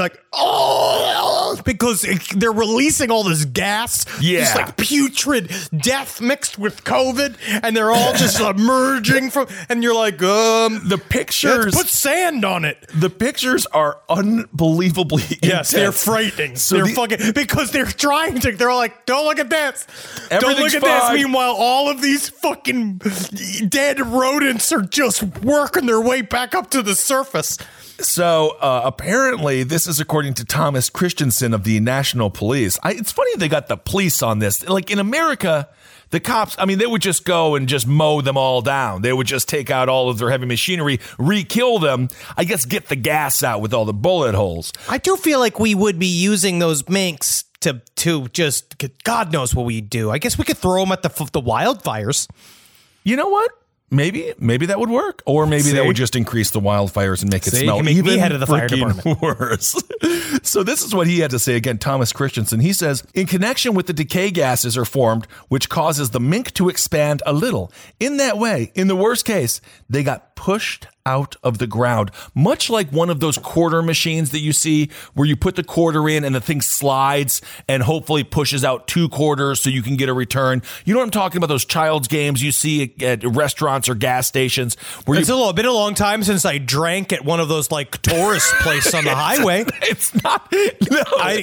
because they're releasing all this gas. Yeah. Just putrid death mixed with COVID, and they're all just emerging from, and you're like, the pictures. Put sand on it. The pictures are unbelievably intense. They're frightening. So they're fucking, because they're trying to, they're like, don't look at this. Don't look at this. Meanwhile, all of these fucking dead rodents are just working their way back up to the surface. So apparently, this is according to Thomas Christensen of the National Police. It's funny they got the police on this. Like in America, the cops, I mean, they would just go and just mow them all down. They would just take out all of their heavy machinery, re-kill them, I guess get the gas out with all the bullet holes. I do feel like we would be using those minks to just, God knows what we'd do. I guess we could throw them at the wildfires. You know what? Maybe that would work, or maybe that would just increase the wildfires and make it smell make even me head of the fire department. Worse. So this is what he had to say again. Thomas Christensen. He says, in connection with the decay gases are formed, which causes the mink to expand a little. In that way, in the worst case, they got pushed out of the ground, much like one of those quarter machines that you see where you put the quarter in and the thing slides and hopefully pushes out 2 quarters so you can get a return. You know what I'm talking about? Those child's games you see at restaurants or gas stations. Where It's been a long time since I drank at one of those like tourist places on the highway. It's not. No.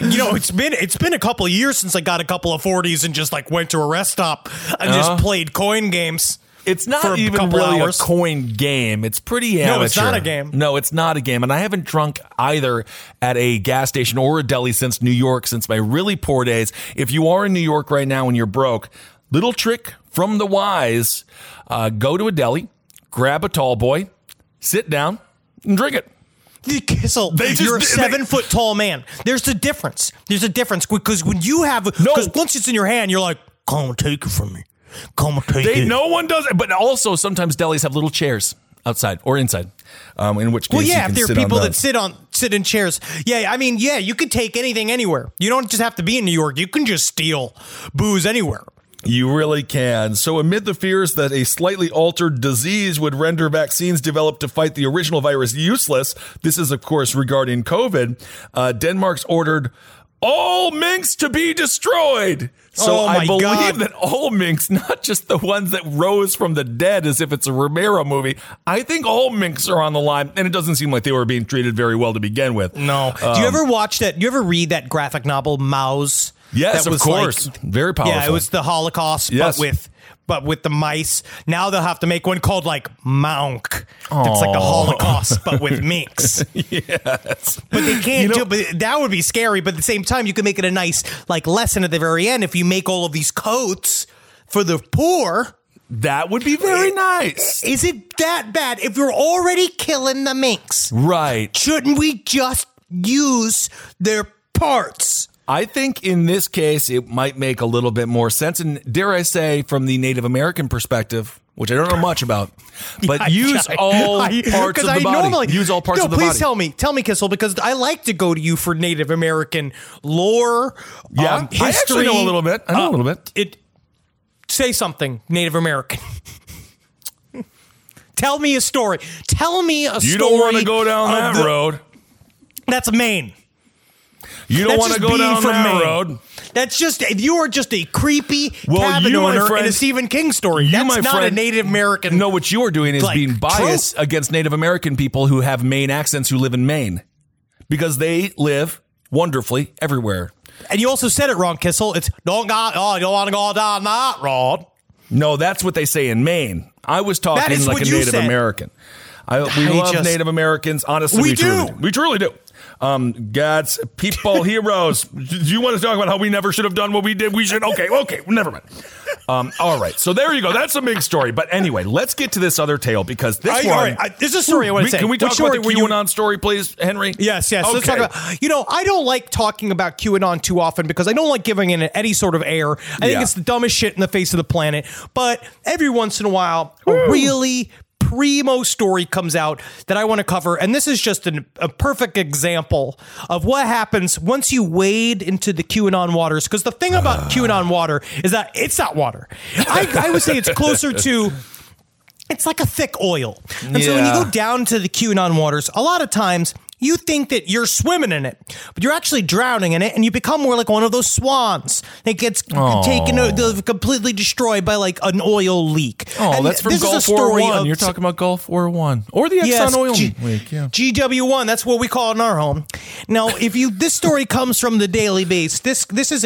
It's been a couple of years since I got a couple of 40s and just like went to a rest stop and just played coin games. It's not even really a coin game. It's pretty amateur. No, it's not a game. No, it's not a game. And I haven't drunk either at a gas station or a deli since New York, since my really poor days. If you are in New York right now and you're broke, little trick from the wise, go to a deli, grab a tall boy, sit down, and drink it. Kissel, you're a 7 foot tall man. There's a difference. Because when you have, because once it's in your hand, you're like, come and take it from me. Come and take it. No one does it. But also sometimes delis have little chairs outside or inside. In which case, if there are people that sit in chairs. Yeah, I mean, you could take anything anywhere. You don't just have to be in New York. You can just steal booze anywhere. You really can. So amid the fears that a slightly altered disease would render vaccines developed to fight the original virus useless, this is, of course, regarding COVID, Denmark's ordered all minks to be destroyed. So I believe that all minks, not just the ones that rose from the dead as if it's a Romero movie, I think all minks are on the line, and it doesn't seem like they were being treated very well to begin with. No. Do you ever watch that? Do you ever read that graphic novel, Maus? Yes, of course. Very powerful. Yeah, it was the Holocaust, but with the mice. Now they'll have to make one called like Monk. It's like the Holocaust, but with minks. Yes. But they can't do it. But that would be scary. But at the same time, you can make it a nice like lesson at the very end if you make all of these coats for the poor. That would be very nice. Is it that bad? If you're already killing the minks, right? Shouldn't we just use their parts? I think in this case, it might make a little bit more sense. And dare I say, from the Native American perspective, which I don't know much about, but use all parts of the body. Use all parts of the body. Please tell me, Kissel, because I like to go to you for Native American lore, history. I actually know a little bit. I know a little bit. Say something, Native American. Tell me a story. You don't want to go down that road. That's Maine. You don't want to go down that road. That's just, if you are just a creepy cabin owner in a Stephen King story, that's not a Native American. No, what you are doing is being biased against Native American people who have Maine accents who live in Maine. Because they live wonderfully everywhere. And you also said it wrong, Kissel. It's, you don't want to go down that road. No, that's what they say in Maine. I was talking like a Native American. We love Native Americans. Honestly, we truly do. God's people heroes. Do you want to talk about how we never should have done what we did? We should. Okay, never mind. All right. So there you go. That's a big story. But anyway, let's get to this other tale because this one. There's a story I want to say. Can we talk about the QAnon story, please, Henry? Yes. Okay. Let's talk about. I don't like talking about QAnon too often because I don't like giving it any sort of air. I think it's the dumbest shit in the face of the planet. But every once in a while, a really primo story comes out that I want to cover, and this is just a perfect example of what happens once you wade into the QAnon waters, because the thing about QAnon water is that it's not water. I would say it's closer to, it's like a thick oil. And so when you go down to the QAnon waters, a lot of times You think that you're swimming in it, but you're actually drowning in it, and you become more like one of those swans that gets completely destroyed by like an oil leak. Oh, and that's from Gulf War I. You're talking about Gulf War I or the Exxon oil leak. Yeah. GW1. That's what we call it in our home. Now, this story comes from the Daily Beast. This is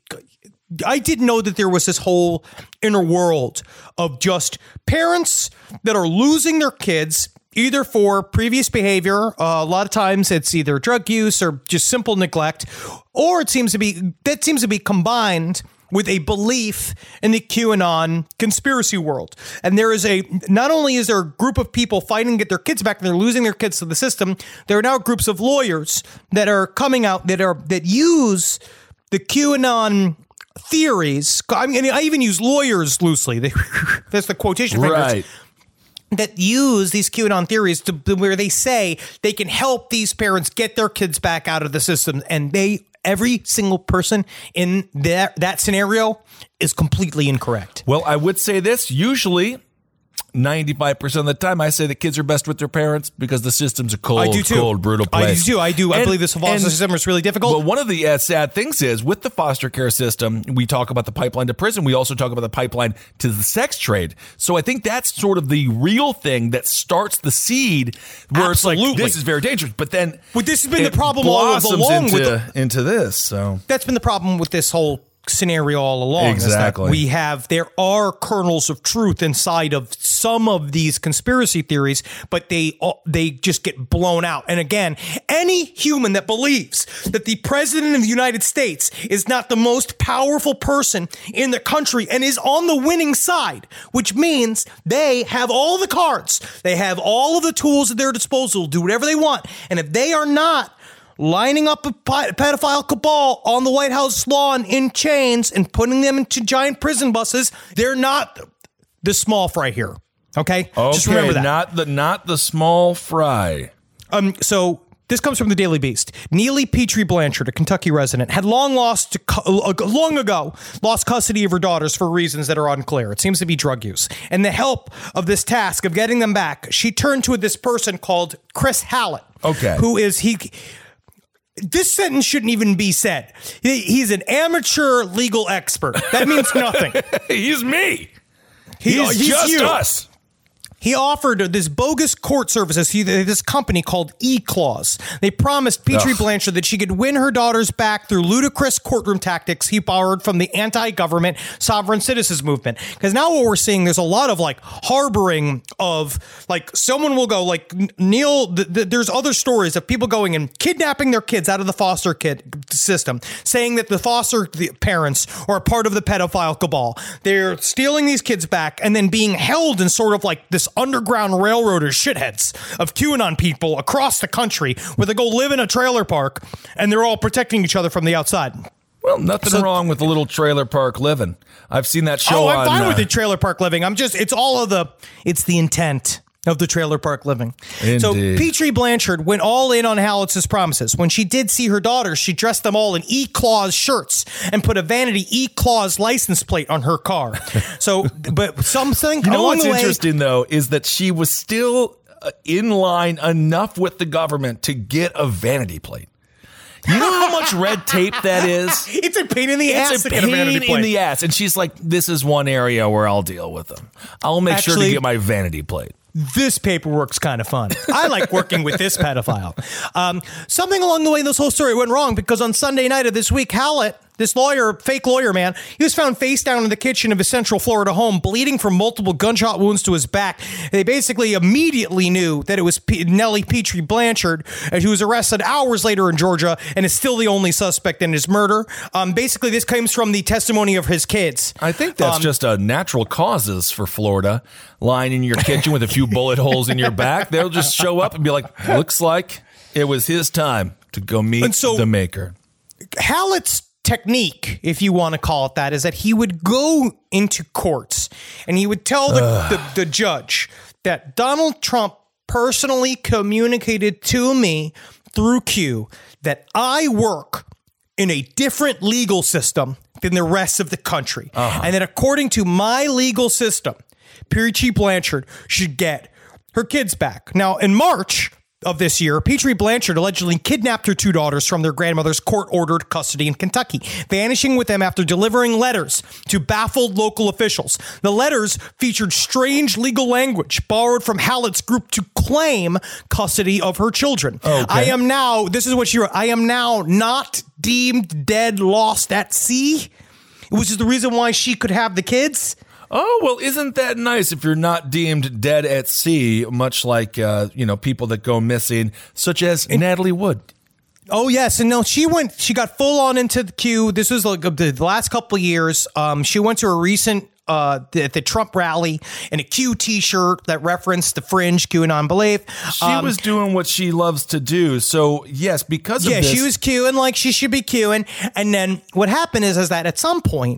I didn't know that there was this whole inner world of just parents that are losing their kids either for previous behavior. A lot of times it's either drug use or just simple neglect, or that seems to be combined with a belief in the QAnon conspiracy world. And not only is there a group of people fighting to get their kids back and they're losing their kids to the system, there are now groups of lawyers that are coming out that use the QAnon theories. I mean, I even use lawyers loosely. That's the quotation fingers. Right. That use these QAnon theories to where they say they can help these parents get their kids back out of the system. And every single person in that scenario is completely incorrect. Well, I would say this. Usually, 95% of the time, I say the kids are best with their parents because the system's a cold, brutal place. I do too. I believe this foster system is really difficult. But one of the sad things is with the foster care system, we talk about the pipeline to prison. We also talk about the pipeline to the sex trade. So I think that's sort of the real thing that starts the seed where Absolutely. It's like, this is very dangerous. But then this has been the problem all along into this. So that's been the problem with this whole scenario all along. Exactly. There are kernels of truth inside of some of these conspiracy theories, but they just get blown out. And again, any human that believes that the president of the United States is not the most powerful person in the country and is on the winning side, which means they have all the cards, they have all of the tools at their disposal, do whatever they want. And if they are not lining up a pedophile cabal on the White House lawn in chains and putting them into giant prison buses, they're not the small fry here. Okay? Just remember that. Not the small fry. So this comes from the Daily Beast. Neely Petrie Blanchard, a Kentucky resident, had long ago lost custody of her daughters for reasons that are unclear. It seems to be drug use. And the help of this task of getting them back, she turned to this person called Chris Hallett. Okay. Who is This sentence shouldn't even be said. He's an amateur legal expert. That means nothing. He's me. He's just you. Us. He offered this bogus court services to this company called E-Clause. They promised Petrie Blanchard that she could win her daughters back through ludicrous courtroom tactics he borrowed from the anti-government sovereign citizens movement. Because now what we're seeing, there's a lot of like harboring of like someone will go like Neil. There's other stories of people going and kidnapping their kids out of the foster kid system, saying that the foster parents are a part of the pedophile cabal. They're stealing these kids back and then being held in sort of like this underground railroader shitheads of QAnon people across the country where they go live in a trailer park and they're all protecting each other from the outside. Well, nothing wrong with a little trailer park living. I've seen that show I'm fine with the trailer park living. It's the intent of the trailer park living. Indeed. So Petrie Blanchard went all in on Hallett's promises. When she did see her daughters, she dressed them all in E-Clause shirts and put a vanity E-Clause license plate on her car. But something what's interesting though is that she was still in line enough with the government to get a vanity plate. You know how much red tape that is? It's a pain in the ass to get a vanity plate. In the ass. And she's like, this is one area where I'll deal with them. I'll make sure to get my vanity plate. This paperwork's kind of fun. I like working with this pedophile. Something along the way in this whole story went wrong because on Sunday night of this week, Hallett, this fake lawyer man, he was found face down in the kitchen of his Central Florida home, bleeding from multiple gunshot wounds to his back. They basically immediately knew that it was Nellie Petrie Blanchard, who was arrested hours later in Georgia and is still the only suspect in his murder. Basically, this comes from the testimony of his kids. I think that's just a natural causes for Florida. Lying in your kitchen with a few bullet holes in your back. They'll just show up and be like, looks like it was his time to go meet the maker. Hallett's technique, if you want to call it that, is that he would go into courts and he would tell the judge that Donald Trump personally communicated to me through Q that I work in a different legal system than the rest of the country. And that according to my legal system, Petrie Blanchard should get her kids back. Now, in March of this year, Petrie Blanchard allegedly kidnapped her 2 daughters from their grandmother's court-ordered custody in Kentucky, vanishing with them after delivering letters to baffled local officials. The letters featured strange legal language borrowed from Hallett's group to claim custody of her children. Okay. This is what she wrote, I am now not deemed dead, lost at sea, which is the reason why she could have the kids. Oh, well, isn't that nice if you're not deemed dead at sea, much like, people that go missing, such as Natalie Wood. Oh, yes. And no, she got full on into the Q. This was like the last couple of years. She went to a recent, the Trump rally in a Q t-shirt that referenced the fringe QAnon belief. She was doing what she loves to do. So, yes, because of this. Yeah, she was Qing like she should be Qing. And then what happened is that at some point,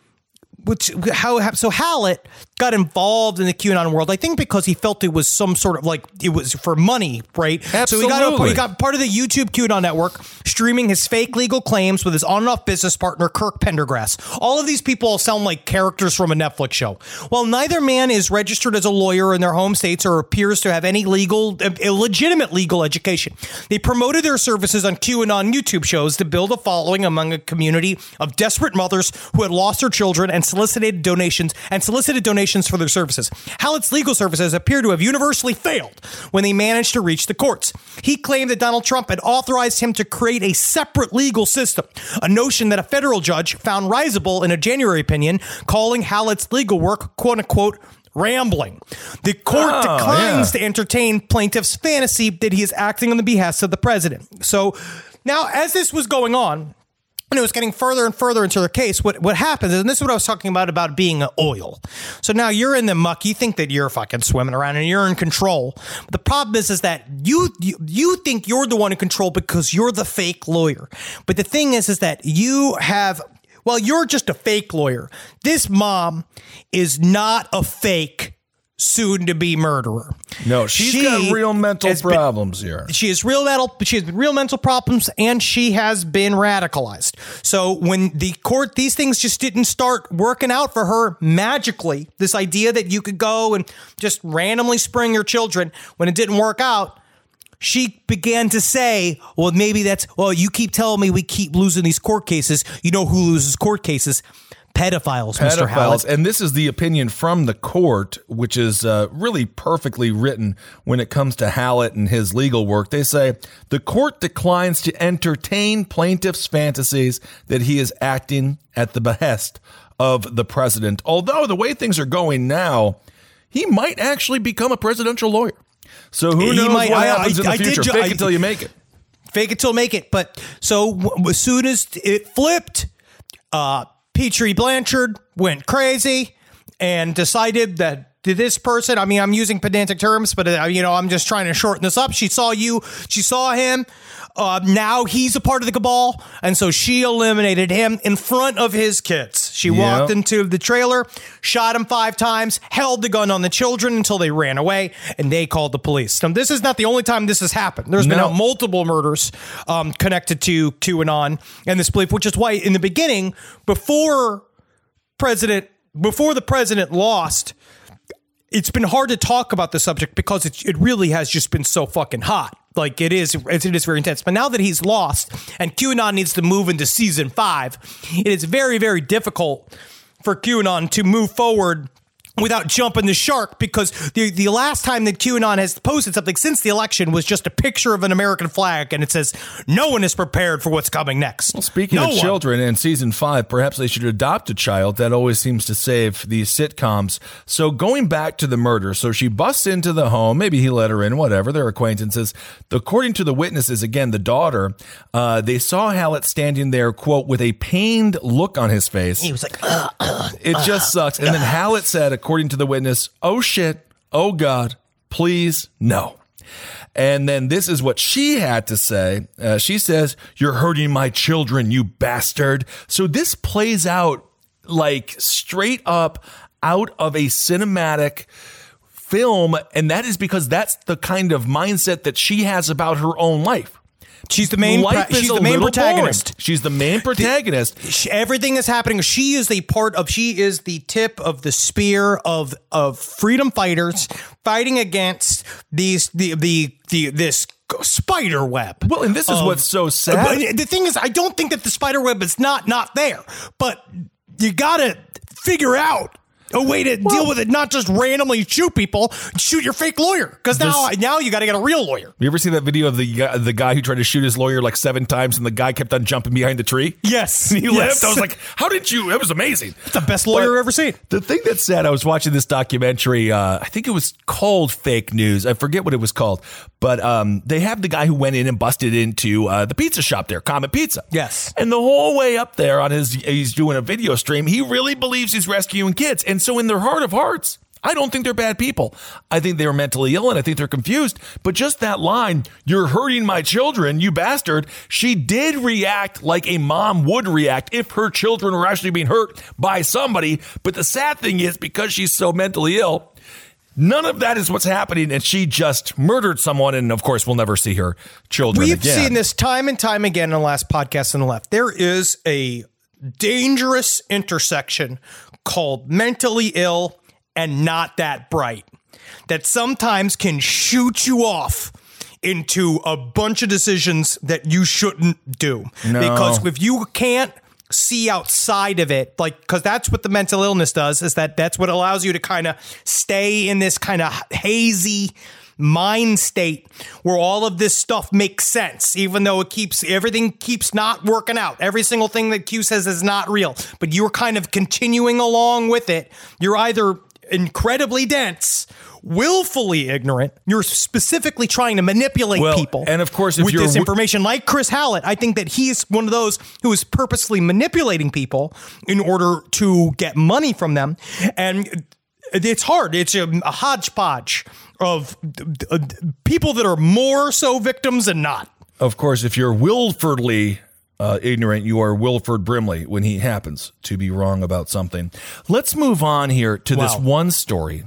so Hallett got involved in the QAnon world, I think because he felt it was some sort of like it was for money, right? Absolutely. So he got part of the YouTube QAnon network, streaming his fake legal claims with his on and off business partner, Kirk Pendergrass. All of these people sound like characters from a Netflix show. While neither man is registered as a lawyer in their home states or appears to have any legitimate legal education, they promoted their services on QAnon YouTube shows to build a following among a community of desperate mothers who had lost their children and solicited donations for their services. Hallett's legal services appear to have universally failed when they managed to reach the courts. He claimed that Donald Trump had authorized him to create a separate legal system, a notion that a federal judge found risible in a January opinion, calling Hallett's legal work, quote unquote, rambling. The court declines to entertain plaintiff's fantasy that he is acting on the behest of the president. So now, as this was going on, and it was getting further and further into their case, what happens is, and this is what I was talking about being oil. So now you're in the muck. You think that you're fucking swimming around and you're in control. But the problem is that you think you're the one in control because you're the fake lawyer. But the thing is that you're just a fake lawyer. This mom is not a fake soon-to-be murderer. No, she's got real mental problems here. She has real mental problems, and she has been radicalized. So when the court, these things just didn't start working out for her magically. This idea that you could go and just randomly spring your children, when it didn't work out, she began to say, well, maybe you keep telling me we keep losing these court cases. You know who loses court cases? Pedophiles, Mr. Hallett. And this is the opinion from the court, which is really perfectly written when it comes to Hallett and his legal work. They say, the court declines to entertain plaintiff's fantasies that he is acting at the behest of the president. Although the way things are going now, he might actually become a presidential lawyer. So who knows what happens in the future? Fake it till you make it. Fake it till make it. But so as soon as it flipped, Petrie Blanchard went crazy and decided that this person, I mean, I'm using pedantic terms, but I'm just trying to shorten this up. She saw him. Now he's a part of the cabal. And so she eliminated him in front of his kids. She walked into the trailer, shot him 5 times, held the gun on the children until they ran away, and they called the police. Now, this is not the only time this has happened. There's been multiple murders connected to QAnon and this belief, which is why in the beginning, before the president lost, it's been hard to talk about the subject because it really has just been so fucking hot. Like it is very intense. But now that he's lost and QAnon needs to move into season 5, it is very, very difficult for QAnon to move forward without jumping the shark, because the last time that QAnon has posted something since the election was just a picture of an American flag, and it says, no one is prepared for what's coming next. Well, speaking of children, in season 5, perhaps they should adopt a child. That always seems to save these sitcoms. So going back to the murder, so she busts into the home, maybe he let her in, whatever, they're acquaintances. According to the witnesses, again, the daughter, they saw Hallett standing there, quote, with a pained look on his face. He was like, it just sucks. And then Hallett said, according to the witness, oh shit, oh God, please, no. And then this is what she had to say. She says, you're hurting my children, you bastard. So this plays out like straight up out of a cinematic film. And that is because that's the kind of mindset that she has about her own life. She's the main protagonist. Boring. She's the main protagonist. Everything is happening. She is the tip of the spear of freedom fighters fighting against this spider web. Well, and this is what's so sad. The thing is, I don't think that the spider web is not there, but you gotta figure out a way to deal with it, not just randomly shoot people, shoot your fake lawyer. Because now you got to get a real lawyer. You ever see that video of the guy who tried to shoot his lawyer like 7 times and the guy kept on jumping behind the tree? Yes. And he lived. I was like, how did you? It was amazing. It's the best lawyer I've ever seen. The thing that's sad, I was watching this documentary. I think it was called Fake News. I forget what it was called. But they have the guy who went in and busted into the pizza shop there, Comet Pizza. Yes. And the whole way up there he's doing a video stream. He really believes he's rescuing kids. And so in their heart of hearts, I don't think they're bad people. I think they're mentally ill and I think they're confused. But just that line, "You're hurting my children, you bastard." She did react like a mom would react if her children were actually being hurt by somebody. But the sad thing is, because she's so mentally ill, none of that is what's happening, and she just murdered someone, and of course, we'll never see her children again. We've seen this time and time again in the last podcast on the left. There is a dangerous intersection called mentally ill and not that bright that sometimes can shoot you off into a bunch of decisions that you shouldn't do. No. Because if you can't see outside of it, like, because that's what the mental illness does, is that's what allows you to kind of stay in this kind of hazy mind state where all of this stuff makes sense, even though everything keeps not working out. Every single thing that Q says is not real, but you're kind of continuing along with it. You're either incredibly dense, willfully ignorant. You're specifically trying to manipulate people. And of course, with this information, like Chris Hallett, I think that he's one of those who is purposely manipulating people in order to get money from them. And it's hard. It's a hodgepodge of people that are more so victims than not. Of course, if you're willfully ignorant, you are Wilford Brimley when he happens to be wrong about something. Let's move on here to this one story.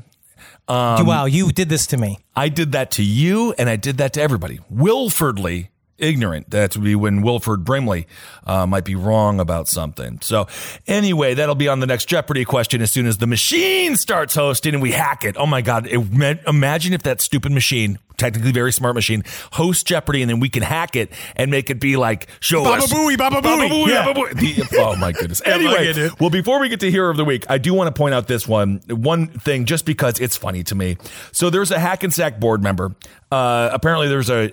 Wow, you did this to me. I did that to you, and I did that to everybody. Wilfordly ignorant. That would be when Wilford Brimley might be wrong about something. So anyway, that'll be on the next Jeopardy question as soon as the machine starts hosting and we hack it. Oh my God. Imagine if that stupid machine, technically very smart machine, hosts Jeopardy and then we can hack it and make it be like, show Baba us. Booey, Baba Booey. Baba Booey, Yeah. Baba Booey. Oh my goodness. Anyway, well, before we get to Hero of the Week, I do want to point out this one thing just because it's funny to me. So there's a Hackensack board member. Apparently there's a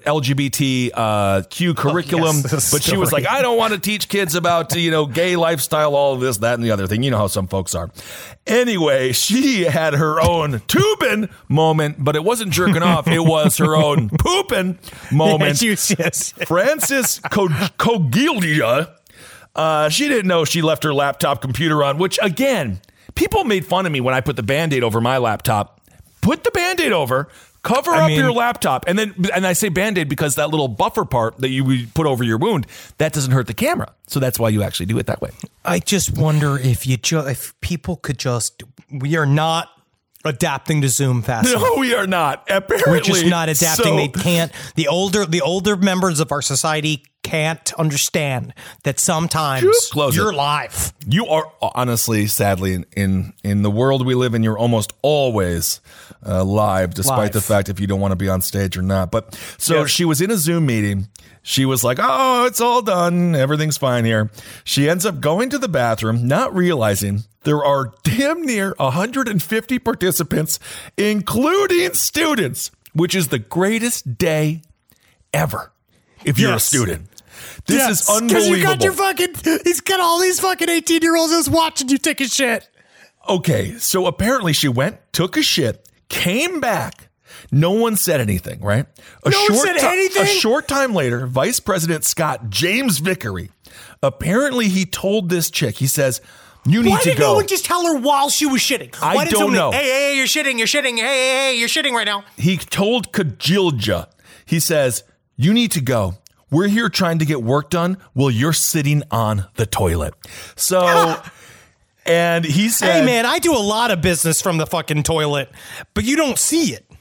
LGBTQ curriculum, but she was like, I don't want to teach kids about, gay lifestyle, all of this, that, and the other thing. You know how some folks are. Anyway, she had her own tubing moment, but it wasn't jerking off. It was her own pooping moment. Yes. Frances Cogiglia, she didn't know she left her laptop computer on, which again, people made fun of me when I put the Band-Aid over my laptop. Put the Band-Aid over. Cover up your laptop. And I say Band-Aid because that little buffer part that you put over your wound, that doesn't hurt the camera. So that's why you actually do it that way. I just wonder if people could we are not adapting to Zoom fast enough. No, we are not. Apparently. We're just not adapting. So, they can't. The older members of our society can't understand that sometimes you're live. You are honestly, sadly, in the world we live in, you're almost always live, despite the fact if you don't want to be on stage or not. But so she was in a Zoom meeting. She was like, oh, it's all done. Everything's fine here. She ends up going to the bathroom, not realizing there are damn near 150 participants, including students, which is the greatest day ever if you're a student. This is unbelievable. He's got all these fucking 18-year-olds just watching you take a shit. Okay, so apparently she went, took a shit, came back. No one said anything, right? A short time later, Vice President Scott James Vickery, apparently he told this chick, he says, you need to go. Why did no one just tell her while she was shitting? I don't know. Hey, you're shitting. Hey, you're shitting right now. He told Kajilja, he says, you need to go. We're here trying to get work done while you're sitting on the toilet. So, and he said, hey man, I do a lot of business from the fucking toilet, but you don't see it.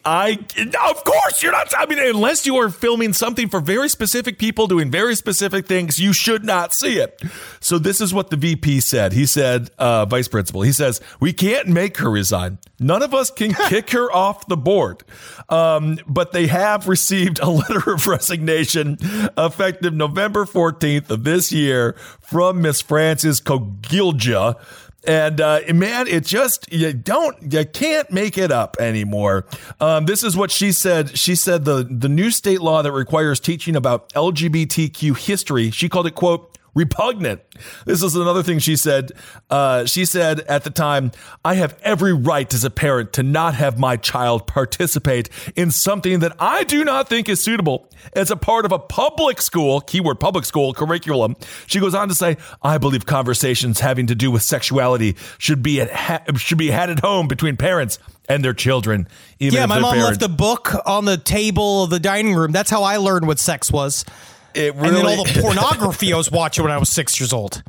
Of course you're not. I mean, unless you are filming something for very specific people doing very specific things, you should not see it. So this is what the VP said. He said, vice principal, he says, we can't make her resign. None of us can kick her off the board. But they have received a letter of resignation effective November 14th of this year from Miss Frances Cogilja. And man, it just, you can't make it up anymore. This is what she said. She said the new state law that requires teaching about LGBTQ history, she called it, quote, repugnant. This is another thing she said. She said at the time, I have every right as a parent to not have my child participate in something that I do not think is suitable as a part of a public school, keyword public school, curriculum. She goes on to say, I believe conversations having to do with sexuality should be had at home between parents and their children. Yeah, my mom left a book on the table of the dining room. That's how I learned what sex was. It really, and then all the pornography I was watching when I was 6 years old.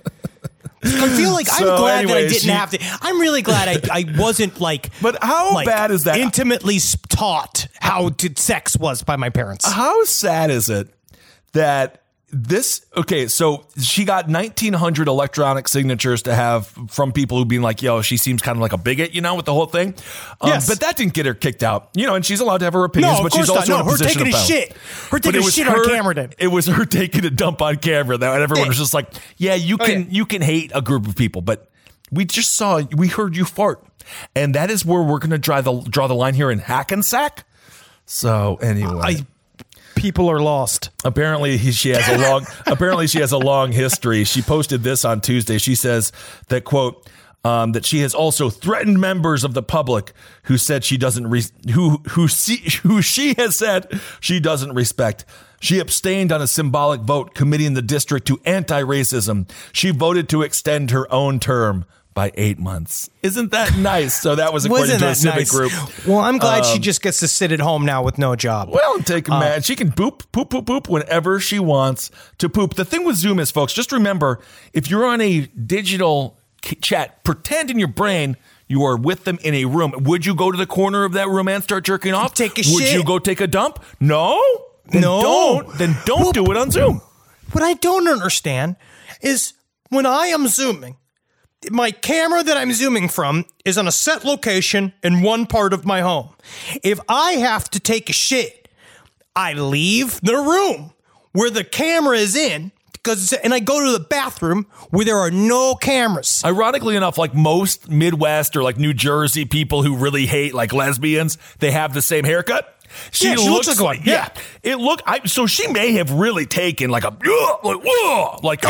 I feel like I'm glad that I didn't have to. I'm really glad I wasn't like. But how bad is that? Intimately taught how sex was by my parents. How sad is it that this? Okay, so she got 1,900 electronic signatures to have from people who being like, "Yo, she seems kind of like a bigot," with the whole thing. Yes, but that didn't get her kicked out. And she's allowed to have her opinions. No, but she's also in a position of power. Her taking a shit on camera. Then it was her taking a dump on camera. That everyone was just like, "Yeah, you can hate a group of people, but we heard you fart, and that is where we're going to draw the line here in Hackensack." So anyway. People are lost. Apparently she has a long history. She posted this on Tuesday. She says that, quote, that she has also threatened members of the public who said she doesn't who she has said she doesn't respect. She abstained on a symbolic vote committing the district to anti-racism. She voted to extend her own term by 8 months. Isn't that nice? So that was according to a civic group. Well, I'm glad she just gets to sit at home now with no job. Well, take a man. She can poop whenever she wants to poop. The thing with Zoom is, folks, just remember, if you're on a digital chat, pretend in your brain you are with them in a room. Would you go to the corner of that room and start jerking off? Take a shit. Would you go take a dump? No. Then don't do it on Zoom. What I don't understand is when I am Zooming, my camera that I'm zooming from is on a set location in one part of my home. If I have to take a shit, I leave the room where the camera is in and I go to the bathroom where there are no cameras. Ironically enough, like most Midwest or like New Jersey people who really hate like lesbians, they have the same haircut. She looks like one. Yeah. So she may have really taken like a Kool-Aid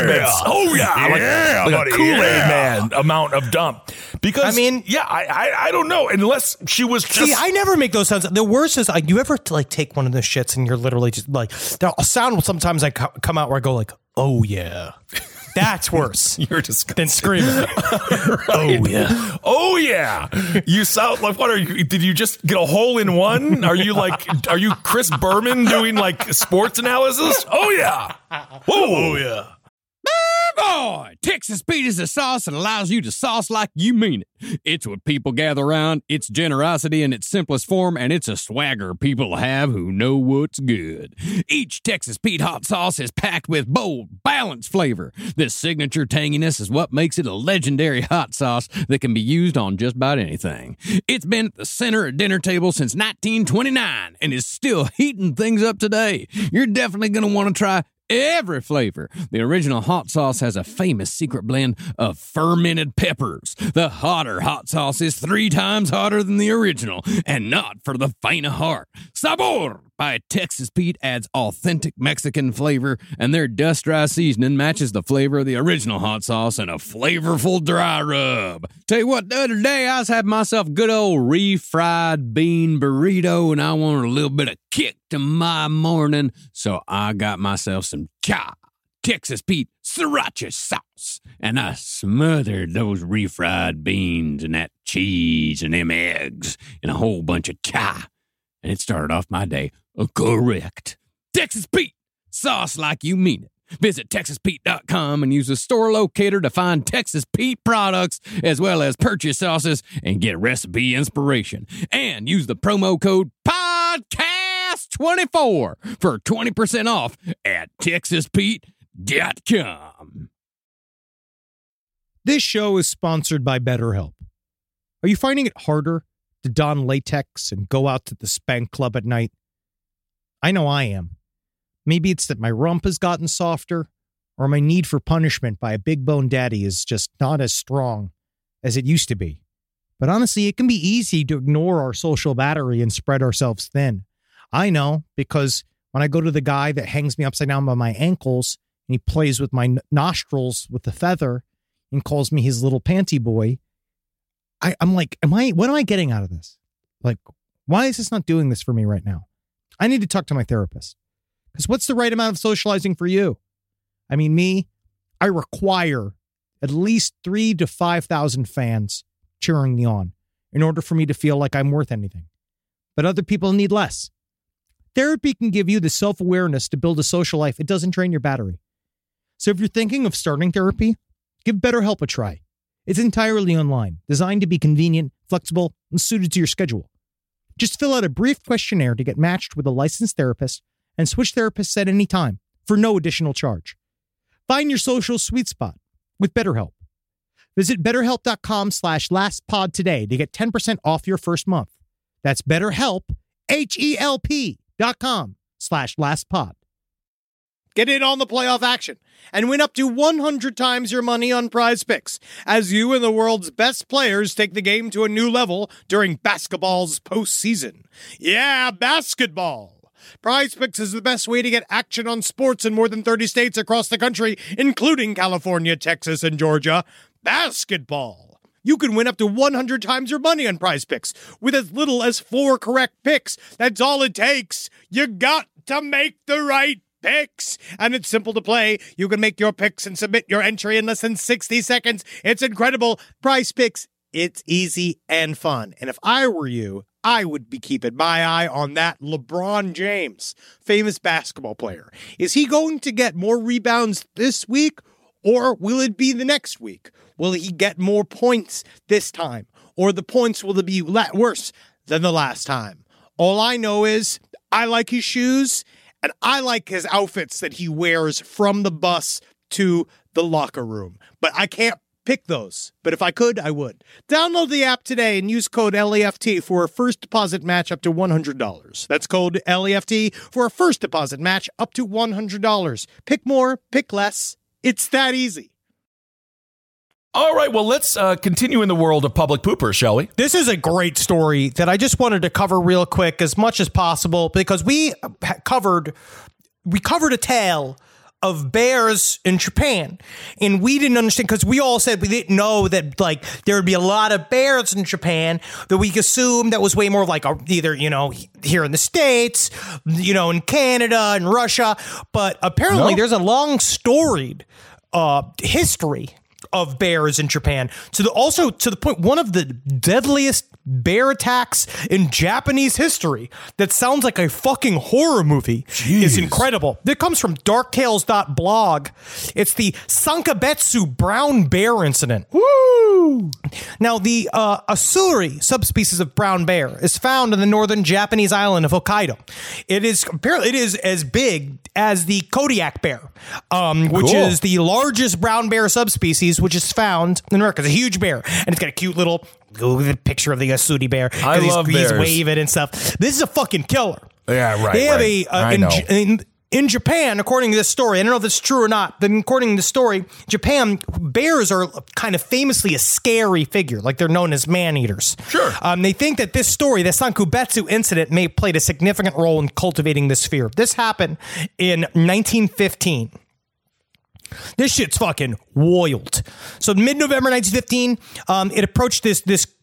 Man amount of dump. Because I don't know, unless she was just. See, I never make those sounds. The worst is you ever take one of those shits and you're literally just like, a sound will sometimes come out where I go like, oh yeah. That's worse. You're disgusting. Than screaming. Right. Oh yeah. You sound like, what are you? Did you just get a hole in one? Are you Chris Berman doing like sports analysis? Oh yeah. Whoa. Oh yeah. Boy, Texas Pete is a sauce that allows you to sauce like you mean it. It's what people gather around, it's generosity in its simplest form, and it's a swagger people have who know what's good. Each Texas Pete hot sauce is packed with bold, balanced flavor. This signature tanginess is what makes it a legendary hot sauce that can be used on just about anything. It's been at the center of dinner table since 1929 and is still heating things up today. You're definitely going to want to try every flavor. The original hot sauce has a famous secret blend of fermented peppers. The hotter hot sauce is 3 times hotter than the original, and not for the faint of heart. Sabor by Texas Pete adds authentic Mexican flavor, and their dust dry seasoning matches the flavor of the original hot sauce in a flavorful dry rub. Tell you what, the other day I was having myself a good old refried bean burrito, and I wanted a little bit of kick to my morning, so I got myself some Texas Pete sriracha sauce, and I smothered those refried beans and that cheese and them eggs in a whole bunch of chai, and it started off my day correct. Texas Pete, sauce like you mean it. Visit TexasPete.com and use the store locator to find Texas Pete products as well as purchase sauces and get recipe inspiration. And use the promo code PODCAST24 for 20% off at TexasPete.com. This show is sponsored by BetterHelp. Are you finding it harder to don latex and go out to the spank club at night? I know I am. Maybe it's that my rump has gotten softer, or my need for punishment by a big bone daddy is just not as strong as it used to be. But honestly, it can be easy to ignore our social battery and spread ourselves thin. I know, because when I go to the guy that hangs me upside down by my ankles and he plays with my nostrils with the feather and calls me his little panty boy, I'm like, what am I getting out of this? Like, why is this not doing this for me right now? I need to talk to my therapist. Because what's the right amount of socializing for you? I mean, I require at least 3,000 to 5,000 fans cheering me on in order for me to feel like I'm worth anything. But other people need less. Therapy can give you the self-awareness to build a social life. It doesn't drain your battery. So if you're thinking of starting therapy, give BetterHelp a try. It's entirely online, designed to be convenient, flexible, and suited to your schedule. Just fill out a brief questionnaire to get matched with a licensed therapist and switch therapists at any time for no additional charge. Find your social sweet spot with BetterHelp. Visit BetterHelp.com/lastpod today to get 10% off your first month. That's BetterHelp, HELP.com/lastpod. Get in on the playoff action and win up to 100 times your money on Prize Picks as you and the world's best players take the game to a new level during basketball's postseason. Yeah, basketball. Prize Picks is the best way to get action on sports in more than 30 states across the country, including California, Texas, and Georgia. Basketball. You can win up to 100 times your money on Prize Picks with as little as 4 correct picks. That's all it takes. You got to make the right picks. And it's simple to play. You can make your picks and submit your entry in less than 60 seconds. It's incredible. Prize Picks, it's easy and fun. And if I were you, I would be keeping my eye on that LeBron James, famous basketball player. Is he going to get more rebounds this week, or will it be the next week? Will he get more points this time, or the points will be worse than the last time? All I know is I like his shoes, and I like his outfits that he wears from the bus to the locker room. But I can't pick those. But if I could, I would. Download the app today and use code LEFT for a first deposit match up to $100. That's code LEFT for a first deposit match up to $100. Pick more, pick less. It's that easy. All right, well, let's continue in the world of public poopers, shall we? This is a great story that I just wanted to cover real quick as much as possible because we covered a tale of bears in Japan, and we didn't understand because we all said we didn't know that like there would be a lot of bears in Japan, that we assumed that was way more like either, you know, here in the States, you know, in Canada and Russia, but apparently there's a long storied history of bears in Japan, also to the point one of the deadliest bear attacks in Japanese history that sounds like a fucking horror movie. Jeez. Is incredible. That comes from darktales.blog. It's the Sankabetsu brown bear incident. Woo! Now, the Asuri subspecies of brown bear is found in the northern Japanese island of Hokkaido. It is as big as the Kodiak bear, which is the largest brown bear subspecies, which is found in America. It's a huge bear, and it's got a cute little picture of the Asuri bear. I love bears. He's waving and stuff. This is a fucking killer. Yeah, right. They have in Japan, according to this story, I don't know if it's true or not, but according to the story, Japan, bears are kind of famously a scary figure, like they're known as man-eaters. Sure. They think that this story, the Sankabetsu incident, may have played a significant role in cultivating this fear. This happened in 1915. This shit's fucking wild. So mid-November 1915, it approached this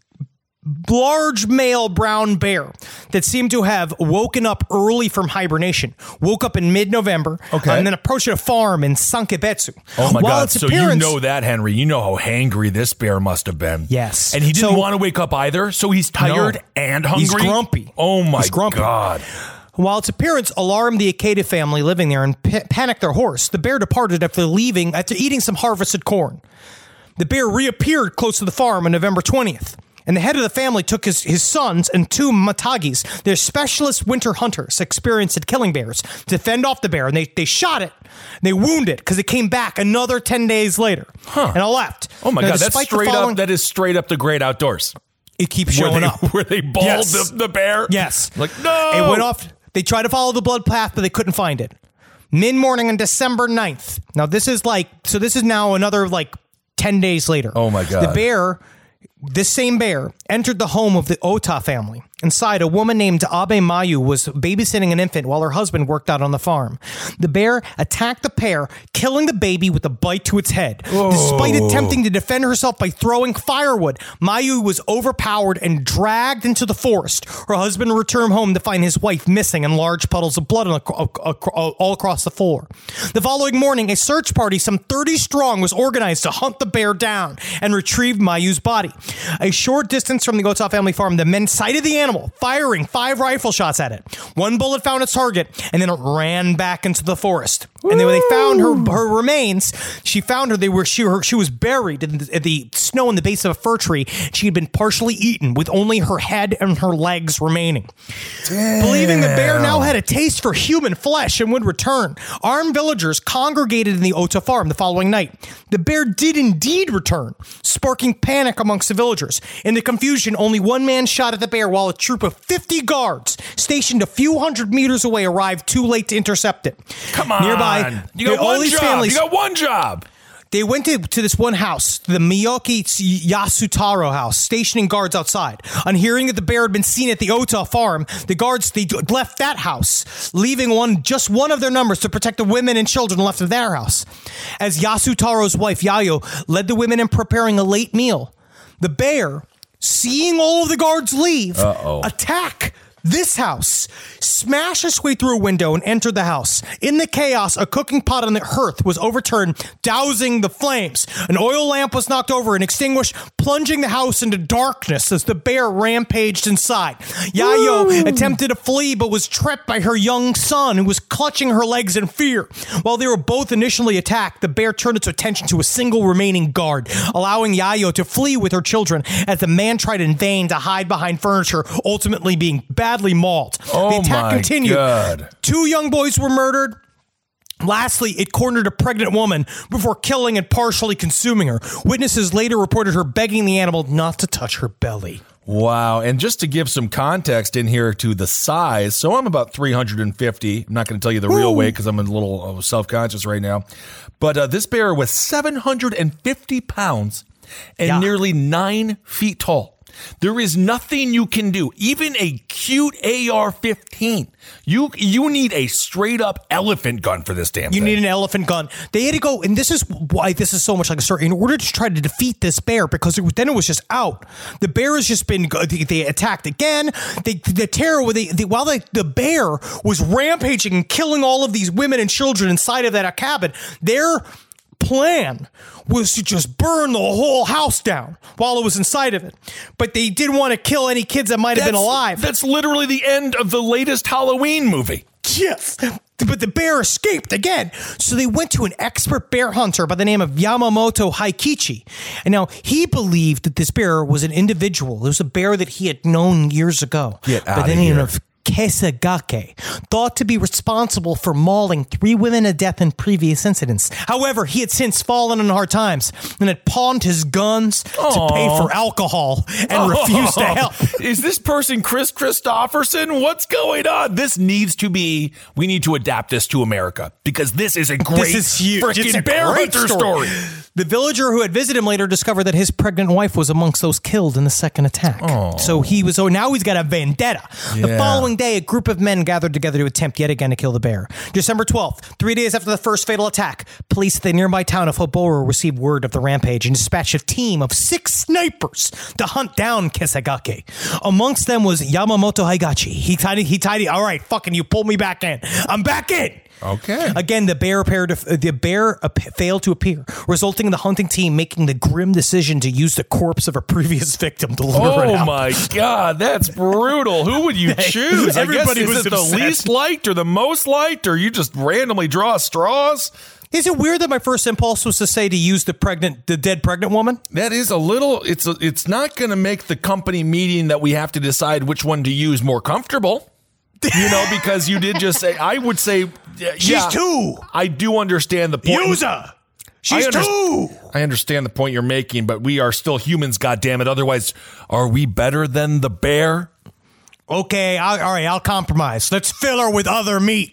large male brown bear that seemed to have woken up early from hibernation, woke up in mid-November, and then approached a farm in Sankabetsu. Oh my God. So you know that, Henry. You know how hangry this bear must have been. Yes. And he didn't want to wake up either, so he's tired and hungry? He's grumpy. Oh my God. While its appearance alarmed the Ikeda family living there and panicked their horse, the bear departed after eating some harvested corn. The bear reappeared close to the farm on November 20th. And the head of the family took his sons and 2 matagis, they're specialist winter hunters experienced at killing bears, to fend off the bear. And they shot it. They wounded it because it came back another 10 days later. And it left. Oh my God, that's straight up. That is straight up the great outdoors. It keeps showing up. Where they balled the bear? Yes. Like, no! It went off. They tried to follow the blood path, but they couldn't find it. Mid-morning on December 9th. Now, this is now another 10 days later. Oh my God. This same bear entered the home of the Ota family. Inside, a woman named Abe Mayu was babysitting an infant while her husband worked out on the farm. The bear attacked the pair, killing the baby with a bite to its head. Whoa. Despite attempting to defend herself by throwing firewood, Mayu was overpowered and dragged into the forest. Her husband returned home to find his wife missing and large puddles of blood all across the floor. The following morning, a search party, some 30 strong, was organized to hunt the bear down and retrieve Mayu's body. A short distance from the Ota family farm, the men sighted the animal, firing 5 rifle shots at it. 1 bullet found its target, and then it ran back into the forest. And then when they found her remains, she found her. She was buried in the snow in the base of a fir tree. She had been partially eaten, with only her head and her legs remaining. Damn. Believing the bear now had a taste for human flesh and would return, armed villagers congregated in the Ota farm the following night. The bear did indeed return, sparking panic amongst the villagers. In the confusion, only 1 man shot at the bear, while a troop of 50 guards stationed a few hundred meters away arrived too late to intercept it. Come on. Nearby, you got one job. You got one job. They went to this one house, the Miyoki Yasutaro house, stationing guards outside. On hearing that the bear had been seen at the Ota farm, the guards left that house, leaving just one of their numbers to protect the women and children left in their house. As Yasutaro's wife, Yayo, led the women in preparing a late meal, the bear, seeing all of the guards leave, attack this house, smashed its way through a window and entered the house. In the chaos, a cooking pot on the hearth was overturned, dousing the flames. An oil lamp was knocked over and extinguished, plunging the house into darkness as the bear rampaged inside. Yayo attempted to flee, but was tripped by her young son, who was clutching her legs in fear. While they were both initially attacked, the bear turned its attention to a single remaining guard, allowing Yayo to flee with her children as the man tried in vain to hide behind furniture, ultimately being badly mauled. The attack continued. God. 2 young boys were murdered. Lastly, it cornered a pregnant woman before killing and partially consuming her. Witnesses later reported her begging the animal not to touch her belly. Wow. And just to give some context in here to the size, so I'm about 350. I'm not going to tell you the real weight because I'm a little self-conscious right now. But this bear was 750 pounds and nearly 9 feet tall. There is nothing you can do. Even a cute AR-15. You need a straight up elephant gun for this damn thing. You need an elephant gun. They had to go, and this is why this is so much like a story, in order to try to defeat this bear, because then it was just out. The bear has just been, they attacked again. The terror, while the bear was rampaging and killing all of these women and children inside of that cabin, their plan was to just burn the whole house down while it was inside of it. But they didn't want to kill any kids that might have been alive. That's literally the end of the latest Halloween movie. Yes. But the bear escaped again. So they went to an expert bear hunter by the name of Yamamoto Haikichi. And now he believed that this bear was an individual. It was a bear that he had known years ago. Get out of here. Kesagake, thought to be responsible for mauling 3 women to death in previous incidents. However, he had since fallen on hard times and had pawned his guns to pay for alcohol and refused to help. Is this person Chris Christopherson? What's going on? This needs to be, we need to adapt this to America because this is a great freaking bear hunter story. The villager who had visited him later discovered that his pregnant wife was amongst those killed in the second attack. So now he's got a vendetta. Yeah. The following day, a group of men gathered together to attempt yet again to kill the bear. December 12th, 3 days after the first fatal attack, police at the nearby town of Hoboro received word of the rampage and dispatched a team of 6 snipers to hunt down Kesagake. Amongst them was Yamamoto Haigachi. He tidied. All right, fucking you pulled me back in. I'm back in. Okay. Again, the bear failed to appear, resulting in the hunting team making the grim decision to use the corpse of a previous victim to lure it out. Oh my God, that's brutal. Who would you choose? Everybody I guess, was is it upset. the least liked or the most liked, or you just randomly draw straws? Is it weird that my first impulse was to say to use the dead pregnant woman? That is a little. It's not going to make the company meeting that we have to decide which one to use more comfortable. Because you did just say. I would say She's two. I do understand the point. Use her. She's two. I understand the point you're making, but we are still humans. goddammit. Otherwise, are we better than the bear? Okay. All right. I'll compromise. Let's fill her with other meat.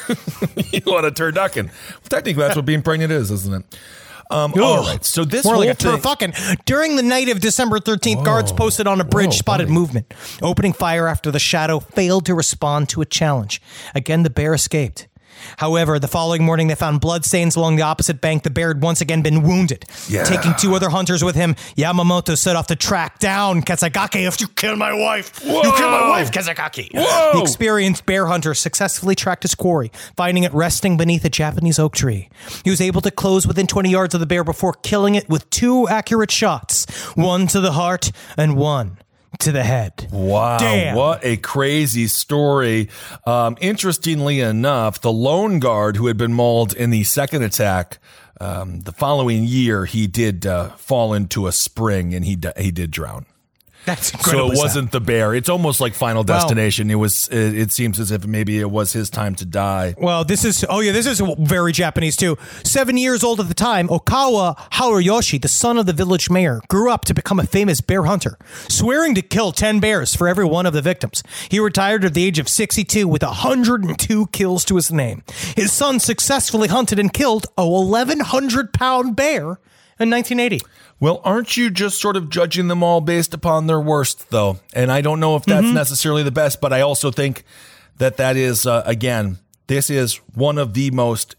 You want a turducken? Well, technically, that's what being pregnant is, isn't it? All right. So this more whole like a thing, turfucking. During the night of December 13th, guards posted on a bridge spotted movement, opening fire after the shadow failed to respond to a challenge. Again, the bear escaped. However, the following morning, they found bloodstains along the opposite bank. The bear had once again been wounded. Yeah. Taking 2 other hunters with him, Yamamoto set off to track down Kasagake. If you kill my wife, you kill my wife, Kasagake. Whoa. The experienced bear hunter successfully tracked his quarry, finding it resting beneath a Japanese oak tree. He was able to close within 20 yards of the bear before killing it with 2 accurate shots, one to the heart and one to the head. Wow. Damn. What a crazy story. Interestingly enough, the lone guard who had been mauled in the second attack, the following year, he did fall into a spring and he did drown. That's incredible. So it wasn't the bear. It's almost like Final Destination. It seems as if maybe it was his time to die. Well, this is very Japanese too. 7 years old at the time, Okawa Haruyoshi, the son of the village mayor, grew up to become a famous bear hunter, swearing to kill 10 bears for every one of the victims. He retired at the age of 62 with 102 kills to his name. His son successfully hunted and killed a 1,100-pound bear in 1980. Well, aren't you just sort of judging them all based upon their worst, though? And I don't know if that's necessarily the best, but I also think that is, again, this is one of the most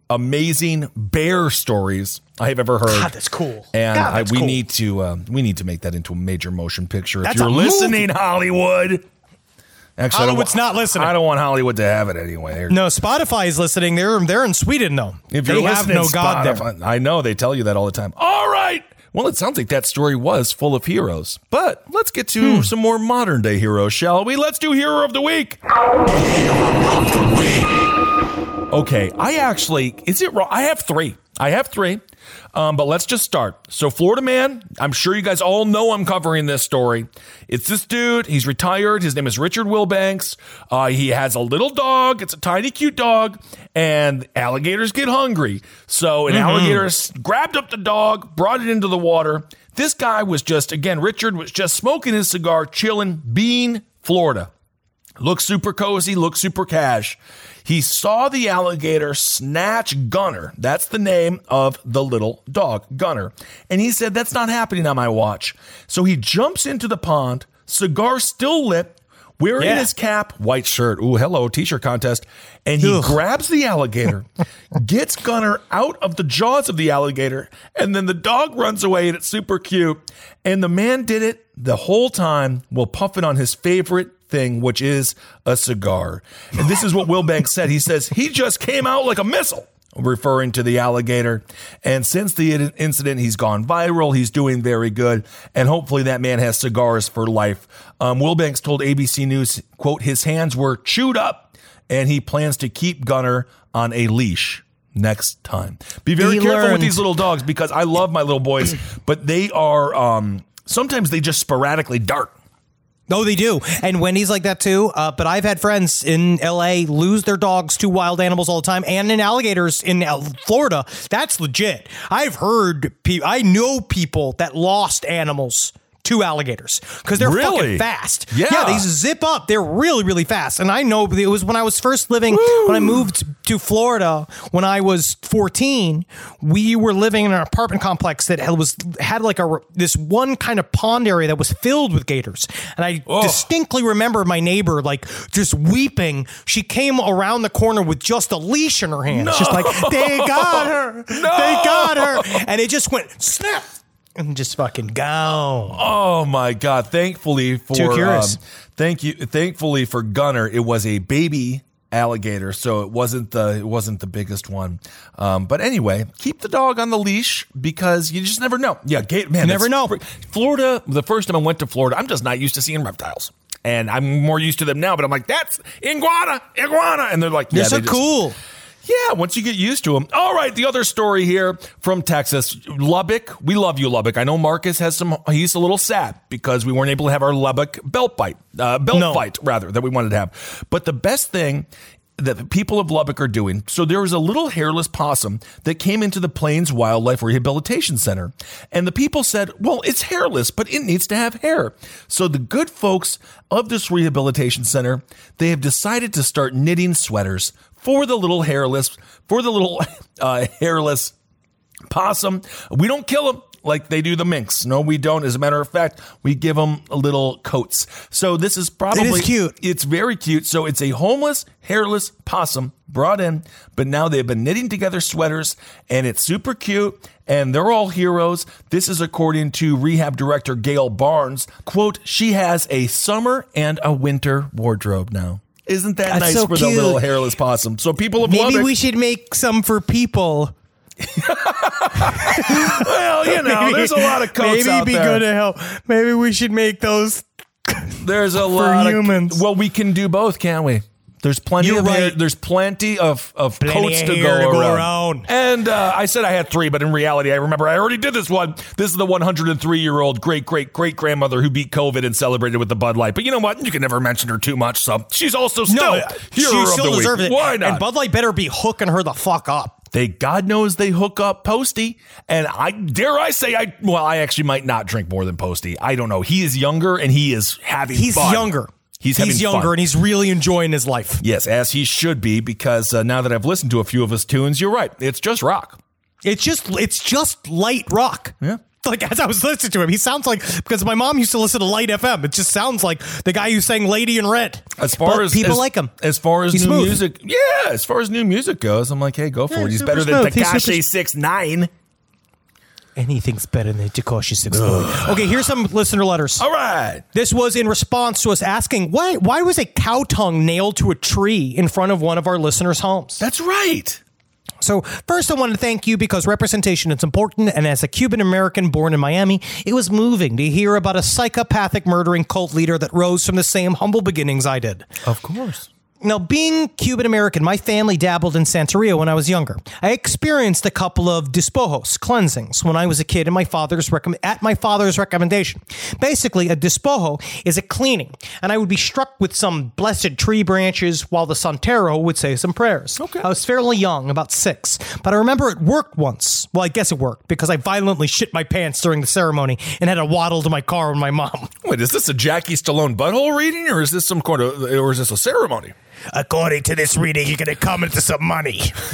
amazing bear stories I have ever heard. God, that's cool. And we need to make that into a major motion picture. That's if you're a listening, movie. Hollywood. Actually, Hollywood's not listening. I don't want Hollywood to have it anyway. No, Spotify is listening. They're in Sweden, though. If they you're have listening, no God Spotify, there. I know they tell you that all the time. All right. Well, it sounds like that story was full of heroes. But let's get to some more modern day heroes, shall we? Let's do Hero of the Week. Okay, is it wrong? I have three. But let's just start. So Florida man, I'm sure you guys all know I'm covering this story. It's this dude. He's retired. His name is Richard Wilbanks. He has a little dog. It's a tiny, cute dog. And alligators get hungry. So an alligator grabbed up the dog, brought it into the water. This guy was Richard was just smoking his cigar, chilling, Bean, Florida. Looks super cozy, looks super cash. He saw the alligator snatch Gunner. That's the name of the little dog, Gunner. And he said, that's not happening on my watch. So he jumps into the pond, cigar still lit, wearing his cap, white shirt. Ooh, hello, t-shirt contest. And he grabs the alligator, gets Gunner out of the jaws of the alligator, and then the dog runs away, and it's super cute. And the man did it the whole time while puffing on his favorite thing, which is a cigar. And this is what Wilbanks said. He says, he just came out like a missile, referring to the alligator. And since the incident, he's gone viral. He's doing very good. And hopefully that man has cigars for life. Wilbanks told ABC News, quote, his hands were chewed up and he plans to keep Gunner on a leash next time. Be very careful with these little dogs because I love my little boys, but they are, sometimes they just sporadically dart. No, they do. And Wendy's like that too. But I've had friends in LA lose their dogs to wild animals all the time. And in alligators in Florida, that's legit. I know people that lost animals to alligators because they're fucking fast. Yeah, they zip up. They're really, really fast. And I know it was when I was first living, when I moved to Florida when I was 14, we were living in an apartment complex that had like this one kind of pond area that was filled with gators. And I distinctly remember my neighbor like just weeping. She came around the corner with just a leash in her hand. Just like, they got her. They got her. And it just went snap. And just fucking gone. Oh my God! Thankfully for Too curious. Thankfully for Gunner, it was a baby alligator, so it wasn't the biggest one. But anyway, keep the dog on the leash because you just never know. Yeah, man, never know. Florida, the first time I went to Florida, I'm just not used to seeing reptiles. And I'm more used to them now, but I'm like, that's iguana. And they're like, they're so cool. Yeah, once you get used to them. All right, the other story here from Texas, Lubbock. We love you, Lubbock. I know Marcus he's a little sad because we weren't able to have our Lubbock belt fight that we wanted to have. But the best thing that the people of Lubbock are doing, so there was a little hairless possum that came into the Plains Wildlife Rehabilitation Center. And the people said, well, it's hairless, but it needs to have hair. So the good folks of this rehabilitation center, they have decided to start knitting sweaters for the little hairless possum. We don't kill them like they do the minks. No, we don't. As a matter of fact, we give them little coats. So this is probably... It is cute. It's very cute. So it's a homeless, hairless possum brought in, but now they've been knitting together sweaters, and it's super cute, and they're all heroes. This is according to rehab director Gail Barnes. Quote, she has a summer and a winter wardrobe now. Isn't that That's nice so for cute. the little hairless possum? So people of Maybe Lubbock... we should make some for people. Well, there's a lot of coats Maybe out be there. good to help. Maybe we should make those. There's a lot humans. of... Well, we can do both, can't we? There's plenty You're of hair, right. There's plenty of Plenty coats of to hair go to go around. around. And I said I had 3, but in reality, I remember I already did this one. This is the 103-year-old great-great-great-grandmother who beat COVID and celebrated with the Bud Light. But you know what? You can never mention her too much, so she's also still hero she of still the deserves week. it. Why not? And Bud Light better be hooking her the fuck up. God knows they hook up Posty, and I actually might not drink more than Posty. I don't know. He is younger, and he is having fun. He's younger. He's younger, fun. and he's really enjoying his life. Yes, as he should be, because now that I've listened to a few of his tunes, you're right. It's just rock. It's just light rock. Yeah. Like, as I was listening to him, he sounds like, because my mom used to listen to Light FM. It just sounds like the guy who sang Lady in Red. People like him. As far as He's new smooth. music, as far as new music goes, I'm like, hey, go for it. He's super better than smooth. He's Tekashi super- 6ix9ine. Anything's better than Tekashi 6ix9ine. Okay, here's some listener letters. All right. This was in response to us asking, why was a cow tongue nailed to a tree in front of one of our listeners' homes? That's right. So first I want to thank you because representation is important, and as a Cuban American born in Miami, it was moving to hear about a psychopathic murdering cult leader that rose from the same humble beginnings I did. Of course. Now, being Cuban American, my family dabbled in Santeria when I was younger. I experienced a couple of despojos, cleansings, when I was a kid at my father's recommendation. Basically, a despojo is a cleaning, and I would be struck with some blessed tree branches while the santero would say some prayers. Okay. I was fairly young, about 6, but I remember it worked once. Well, I guess it worked because I violently shit my pants during the ceremony and had to waddle to my car with my mom. Wait, is this a Jackie Stallone butthole reading, or is this or is this a ceremony? According to this reading, you're going to come into some money.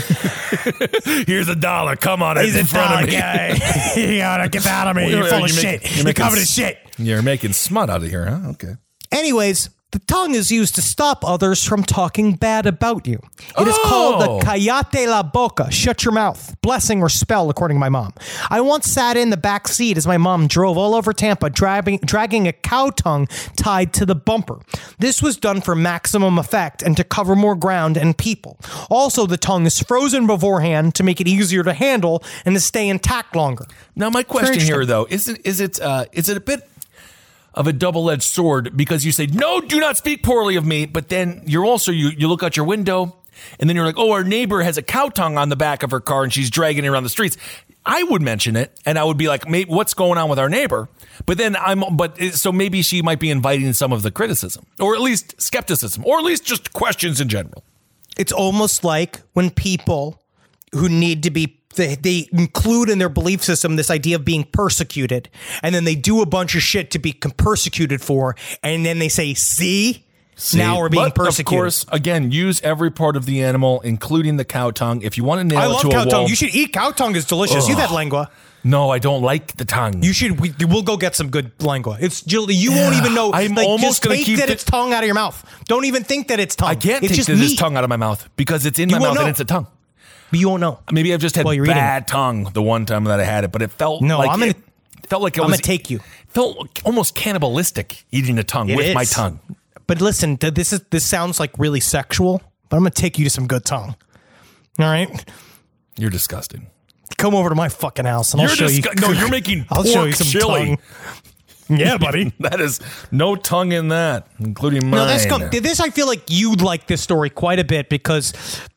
Here's $1. Come on, He's in a front of dollar me. guy. You gotta get out of me. You're full of shit. You're covered in shit. You're making smut out of here, huh? Okay. Anyways, the tongue is used to stop others from talking bad about you. It is called the cállate la boca, shut your mouth, blessing or spell, according to my mom. I once sat in the back seat as my mom drove all over Tampa, dragging a cow tongue tied to the bumper. This was done for maximum effect and to cover more ground and people. Also, the tongue is frozen beforehand to make it easier to handle and to stay intact longer. Now, my question here, though, is it a bit of a double-edged sword, because you say, no, do not speak poorly of me, but then you're also, you look out your window, and then you're like, oh, our neighbor has a cow tongue on the back of her car, and she's dragging it around the streets. I would mention it, and I would be like, what's going on with our neighbor? But then so maybe she might be inviting some of the criticism, or at least skepticism, or at least just questions in general. It's almost like when people who need to be, they include in their belief system this idea of being persecuted, and then they do a bunch of shit to be persecuted for, and then they say, see, now we're being persecuted. Of course, again, use every part of the animal, including the cow tongue. If you want to nail I it love to cow a wall. tongue. You should eat cow tongue. It's delicious. You've had lengua. No, I don't like the tongue. You should. We'll go get some good lengua. You won't even know. I'm like, almost just gonna take keep that it- it's tongue out of your mouth. Don't even think that it's tongue. I can't it's take just this meat. tongue out of my mouth because it's in my won't mouth know. and it's a tongue. But you won't know. Maybe I've just had While you're eating bad tongue the one time that I had it, but it felt No, like I'm gonna- it felt like it I'm was gonna take you. Felt almost cannibalistic eating a tongue It with my is. tongue. But listen, this sounds like really sexual. but I'm going to take you to some good tongue. All right? You're disgusting. Come over to my fucking house and I'll show you. No, you're making I'll pork show you some chili. tongue. Yeah, buddy. That is no tongue in that, including mine. No, this I feel like you'd like this story quite a bit because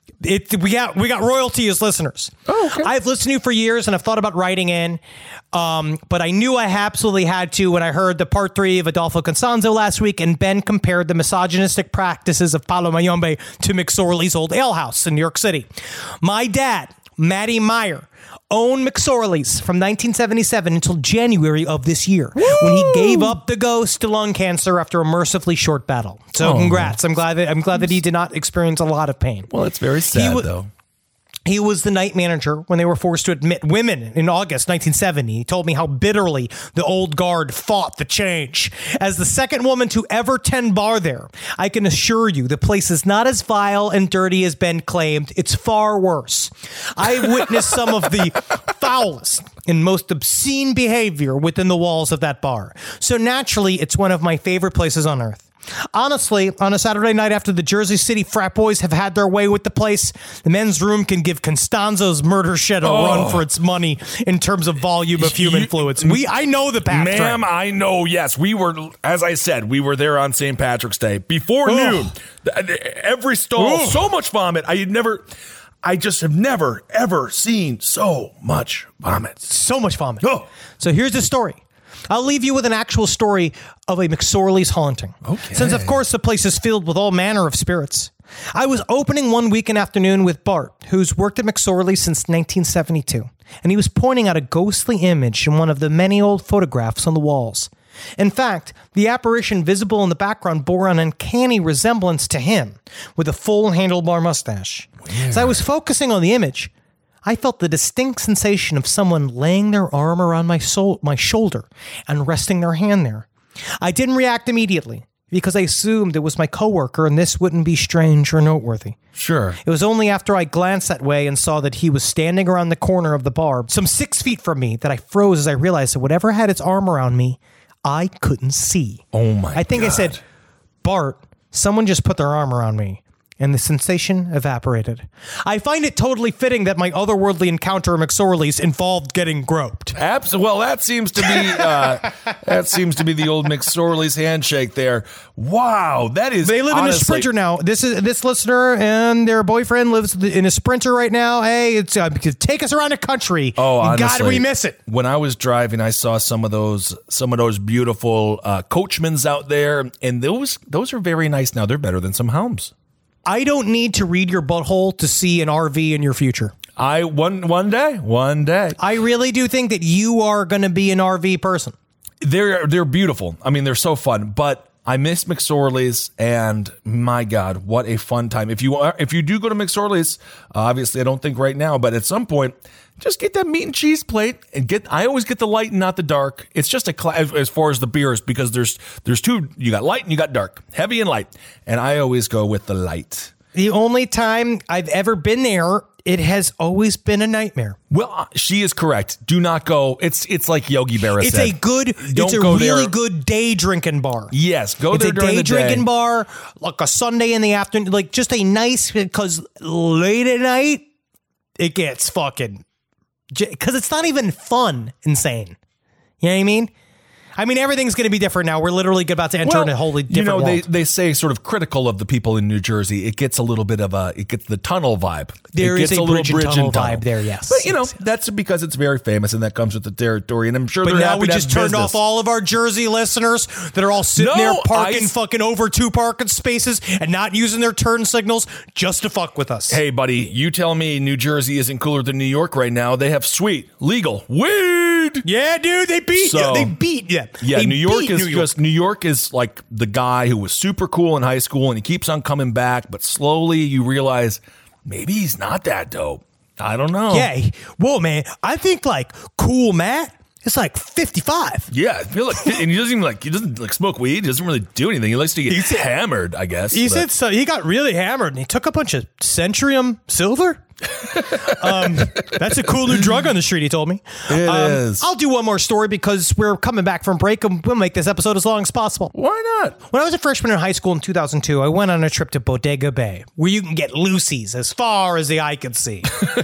we got royalty as listeners. Oh, okay. I've listened to you for years and I've thought about writing in, but I knew I absolutely had to when I heard the part 3 of Adolfo Constanzo last week, and Ben compared the misogynistic practices of Paolo Mayombe to McSorley's old alehouse in New York City. My dad, Matty Meyer, owned McSorley's from 1977 until January of this year, when he gave up the ghost to lung cancer after a mercifully short battle. So congrats. I'm glad that he did not experience a lot of pain. Well, it's very sad, though. He was the night manager when they were forced to admit women in August 1970. He told me how bitterly the old guard fought the change. As the second woman to ever tend bar there, I can assure you the place is not as vile and dirty as Ben claimed. It's far worse. I witnessed some of the foulest and most obscene behavior within the walls of that bar. So naturally, it's one of my favorite places on earth. Honestly, on a Saturday night after the Jersey City frat boys have had their way with the place, the men's room can give Constanzo's murder shed a run for its money in terms of volume of human fluids. I know the path. Ma'am, I know, yes. We were, as I said, we were there on St. Patrick's Day. Before noon, every stall, so much vomit. I just have never, ever seen so much vomit. So much vomit. So here's the story. I'll leave you with an actual story of a McSorley's haunting. Okay. Since, of course, the place is filled with all manner of spirits. I was opening one weekend afternoon with Bart, who's worked at McSorley's since 1972, and he was pointing out a ghostly image in one of the many old photographs on the walls. In fact, the apparition visible in the background bore an uncanny resemblance to him, with a full handlebar mustache. Weird. As I was focusing on the image, I felt the distinct sensation of someone laying their arm around my shoulder and resting their hand there. I didn't react immediately because I assumed it was my coworker and this wouldn't be strange or noteworthy. Sure. It was only after I glanced that way and saw that he was standing around the corner of the bar, some 6 feet from me, that I froze as I realized that whatever had its arm around me, I couldn't see. Oh my God. I think I said, Bart, someone just put their arm around me. And the sensation evaporated. I find it totally fitting that my otherworldly encounter at McSorley's involved getting groped. Absolutely. Well, that seems to be the old McSorley's handshake there. Wow, that is. They live in a Sprinter now. This listener and their boyfriend lives in a Sprinter right now. Hey, it's take us around the country. Oh, honestly, God, we miss it. When I was driving, I saw some of those beautiful Coachmans out there, and those are very nice. Now they're better than some Helms. I don't need to read your butthole to see an RV in your future. One day. I really do think that you are going to be an RV person. They're beautiful. I mean, they're so fun. But I miss McSorley's, and my God, what a fun time! If you do go to McSorley's, obviously I don't think right now, but at some point, just get that meat and cheese plate and I always get the light and not the dark. It's just as far as the beers, because there's two. You got light and you got dark, heavy and light, and I always go with the light. The only time I've ever been there, it has always been a nightmare. Well, she is correct. Do not go. It's like Yogi Berra said. It's a really good day drinking bar. Yes, go there during the day. It's a day drinking bar, like a Sunday in the afternoon, like just a nice, because late at night, it gets fucking, because it's not even fun insane. You know what I mean? I mean, everything's going to be different now. We're literally about to enter in a wholly different world. They say sort of critical of the people in New Jersey. It gets a little bit of it gets the tunnel vibe. There is a bridge and tunnel vibe there, yes. But, that's because it's very famous and that comes with the territory. And I'm sure they're happy to have business. But now we just turned off all of our Jersey listeners that are all sitting there parking fucking over 2 parking spaces and not using their turn signals just to fuck with us. Hey, buddy, you tell me New Jersey isn't cooler than New York right now. They have sweet, legal weed. Yeah, dude, they beat you. They beat you. Yeah, New York is like the guy who was super cool in high school and he keeps on coming back, but slowly you realize maybe he's not that dope. I don't know. Yeah. Whoa, man. I think like cool Matt is like 55. Yeah, I feel like, and he doesn't smoke weed. He doesn't really do anything. He likes to get hammered, I guess. He said so. He got really hammered and he took a bunch of Centurium silver. That's a cool new drug on the street, he told me. It is. I'll do one more story because we're coming back from break and we'll make this episode as long as possible. Why not? When I was a freshman in high school in 2002, I went on a trip to Bodega Bay, where you can get Lucy's as far as the eye could see.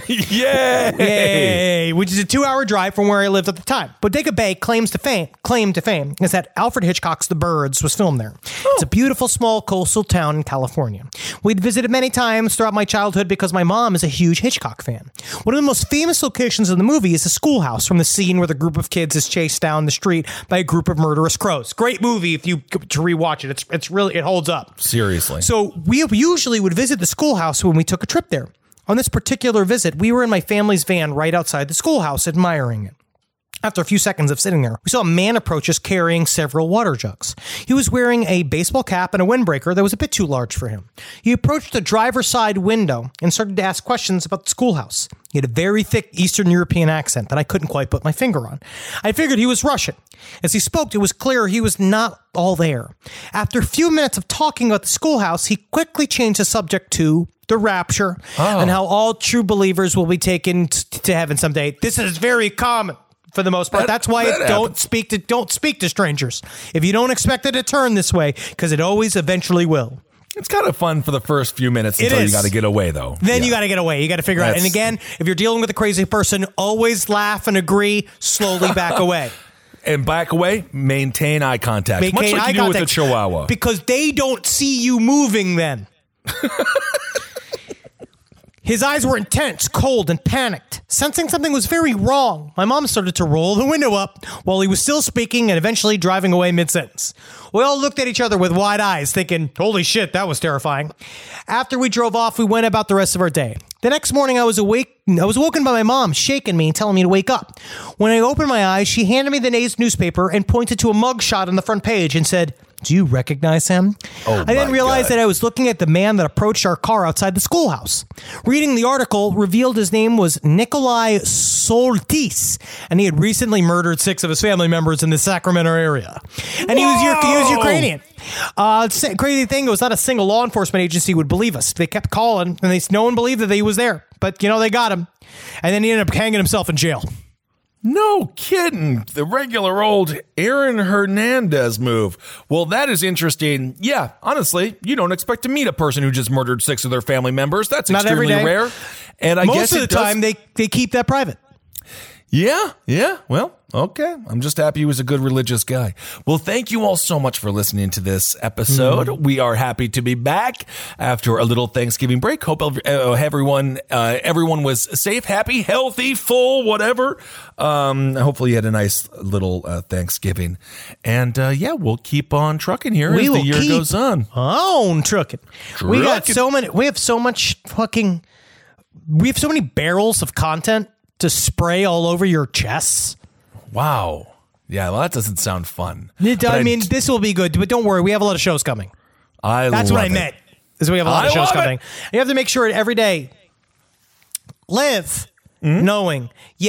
Yay! Which is a 2-hour drive from where I lived at the time. Bodega Bay claim to fame is that Alfred Hitchcock's The Birds was filmed there. It's a beautiful small coastal town in California. We'd visited many times throughout my childhood because my mom is a huge Hitchcock fan. One of the most famous locations in the movie is the schoolhouse, from the scene where the group of kids is chased down the street by a group of murderous crows. Great movie if you to rewatch it. It's really, it holds up. Seriously. So we usually would visit the schoolhouse when we took a trip there. On this particular visit, we were in my family's van right outside the schoolhouse admiring it. After a few seconds of sitting there, we saw a man approach us carrying several water jugs. He was wearing a baseball cap and a windbreaker that was a bit too large for him. He approached the driver's side window and started to ask questions about the schoolhouse. He had a very thick Eastern European accent that I couldn't quite put my finger on. I figured he was Russian. As he spoke, it was clear he was not all there. After a few minutes of talking about the schoolhouse, he quickly changed the subject to the rapture and how all true believers will be taken to heaven someday. This is very common. For the most part, that's why don't speak to strangers. If you don't expect it to turn this way, because it always eventually will. It's kind of fun for the first few minutes until you got to get away, though. Then you got to get away. You got to figure out. And again, if you're dealing with a crazy person, always laugh and agree. Slowly back away. And back away, maintain eye contact. Much like you do with the Chihuahua. Because they don't see you moving then. His eyes were intense, cold, and panicked. Sensing something was very wrong, my mom started to roll the window up while he was still speaking and eventually driving away mid-sentence. We all looked at each other with wide eyes, thinking, holy shit, that was terrifying. After we drove off, we went about the rest of our day. The next morning, I was woken by my mom shaking me and telling me to wake up. When I opened my eyes, she handed me the day's newspaper and pointed to a mugshot on the front page and said, "Do you recognize him?" I then realized that I was looking at the man that approached our car outside the schoolhouse. Reading the article revealed his name was Nikolai Soltis, and he had recently murdered 6 of his family members in the Sacramento area. And he was Ukrainian. Crazy thing, it was not a single law enforcement agency would believe us. They kept calling, and no one believed that he was there. But, they got him. And then he ended up hanging himself in jail. No kidding. The regular old Aaron Hernandez move. Well, that is interesting. Yeah, honestly, you don't expect to meet a person who just murdered 6 of their family members. That's not extremely rare. And I guess most of the time they keep that private. Yeah. Well, okay. I'm just happy he was a good religious guy. Well, thank you all so much for listening to this episode. We are happy to be back after a little Thanksgiving break. Hope everyone was safe, happy, healthy, full, whatever. Hopefully you had a nice little Thanksgiving. And we'll keep on trucking here as the year goes on. On trucking. We have so many barrels of content to spray all over your chests. Wow. Yeah, well, that doesn't sound fun. This will be good, but don't worry. We have a lot of shows coming. That's what I meant. Is we have a lot of shows coming. You have to make sure every day live knowing,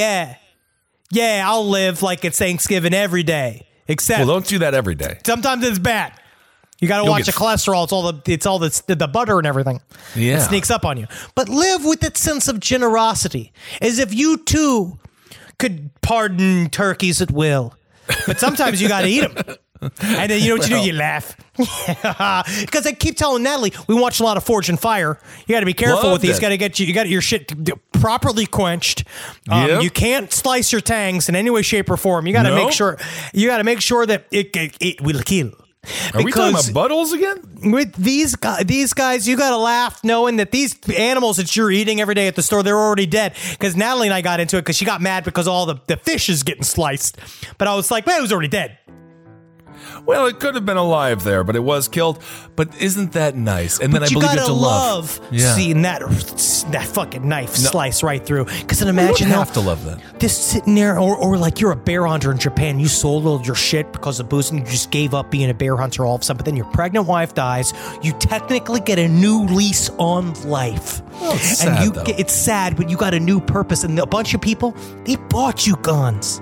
I'll live like it's Thanksgiving every day. Except, well, don't do that every day. Sometimes it's bad. You got to watch the cholesterol. It's all the butter and everything. Yeah. It sneaks up on you. But live with that sense of generosity, as if you too could pardon turkeys at will. But sometimes you got to eat them. And then you know what you do? You laugh. Because I keep telling Natalie, we watch a lot of Forge and Fire. You got to be careful with these. You got your shit properly quenched. You can't slice your tangs in any way, shape, or form. You got to make sure. You got to make sure that it will kill. Are we talking about buttholes again? With these guys, you got to laugh knowing that these animals that you're eating every day at the store, they're already dead. Because Natalie and I got into it because she got mad because all the fish is getting sliced. But I was like, man, it was already dead. Well, it could have been alive there, but it was killed. But isn't that nice? And then I believe it's a love. Seeing that fucking knife slice right through. Because then imagine you have to love that. Just sitting there, or like you're a bear hunter in Japan. You sold all your shit because of booze, and you just gave up being a bear hunter all of a sudden. But then your pregnant wife dies. You technically get a new lease on life. Well, it's sad, it's sad, but you got a new purpose. And a bunch of people, they bought you guns.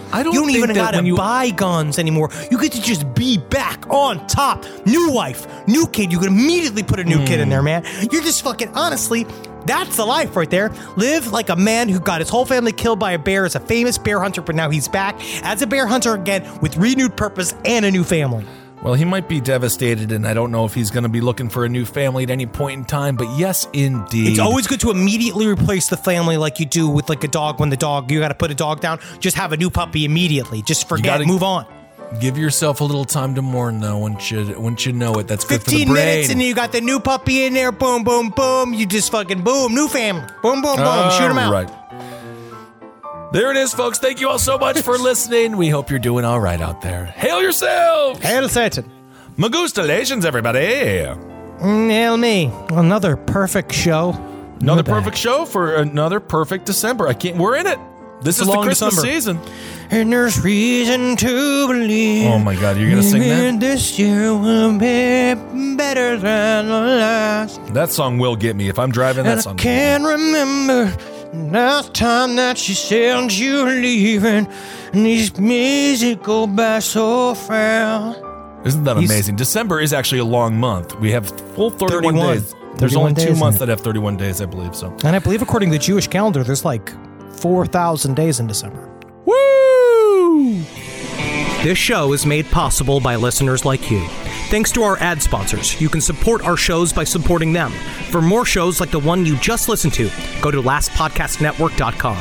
I don't You don't think even that gotta buy guns anymore. You get to just be back on top. New wife, new kid. You can immediately put a new kid in there, man. You're just fucking, honestly, that's the life right there. Live like a man who got his whole family killed by a bear as a famous bear hunter, but now he's back as a bear hunter again with renewed purpose and a new family. Well, he might be devastated, and I don't know if he's going to be looking for a new family at any point in time, but yes, indeed. It's always good to immediately replace the family like you do with like a dog. When you got to put a dog down, just have a new puppy immediately. Just forget, move on. Give yourself a little time to mourn, though, once you know it. That's good for the 15 brain. minutes, and you got the new puppy in there. Boom, boom, boom. You just fucking boom, new family. Boom, boom, boom. Shoot him out. Right. There it is, folks. Thank you all so much for listening. We hope you're doing all right out there. Hail yourselves! Hail Satan. Magustalations, everybody. Hail me. Another perfect show. Another perfect show for another perfect December. We're in it. This is the Christmas season. And there's reason to believe. Oh my God, you're going to sing that? This year will be better than the last. That song will get me. If I'm driving, that song. I can't remember last time that she said you were leaving. And these music go by so fast. Isn't that amazing? December is actually a long month. We have full 31 days. There's only 2 months that have 31 days, I believe. So, and I believe according to the Jewish calendar, there's like 4,000 days in December. Woo! This show is made possible by listeners like you. Thanks to our ad sponsors, you can support our shows by supporting them. For more shows like the one you just listened to, go to lastpodcastnetwork.com.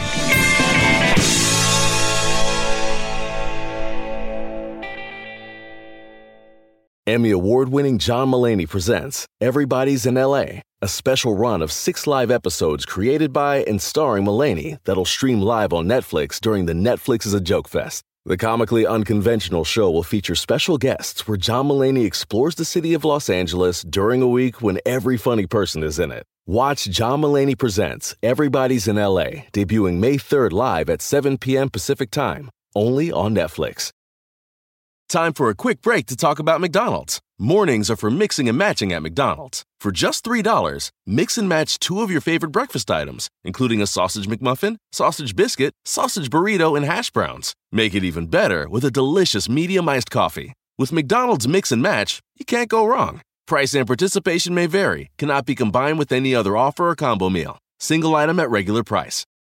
Emmy award-winning John Mulaney presents Everybody's in L.A., a special run of 6 live episodes created by and starring Mulaney that'll stream live on Netflix during the Netflix is a Joke Fest. The comically unconventional show will feature special guests where John Mulaney explores the city of Los Angeles during a week when every funny person is in it. Watch John Mulaney Presents Everybody's in L.A., debuting May 3rd live at 7 p.m. Pacific Time, only on Netflix. Time for a quick break to talk about McDonald's. Mornings are for mixing and matching at McDonald's. For just $3, mix and match 2 of your favorite breakfast items, including a sausage McMuffin, sausage biscuit, sausage burrito, and hash browns. Make it even better with a delicious medium iced coffee. With McDonald's Mix and Match, you can't go wrong. Price and participation may vary, cannot be combined with any other offer or combo meal. Single item at regular price.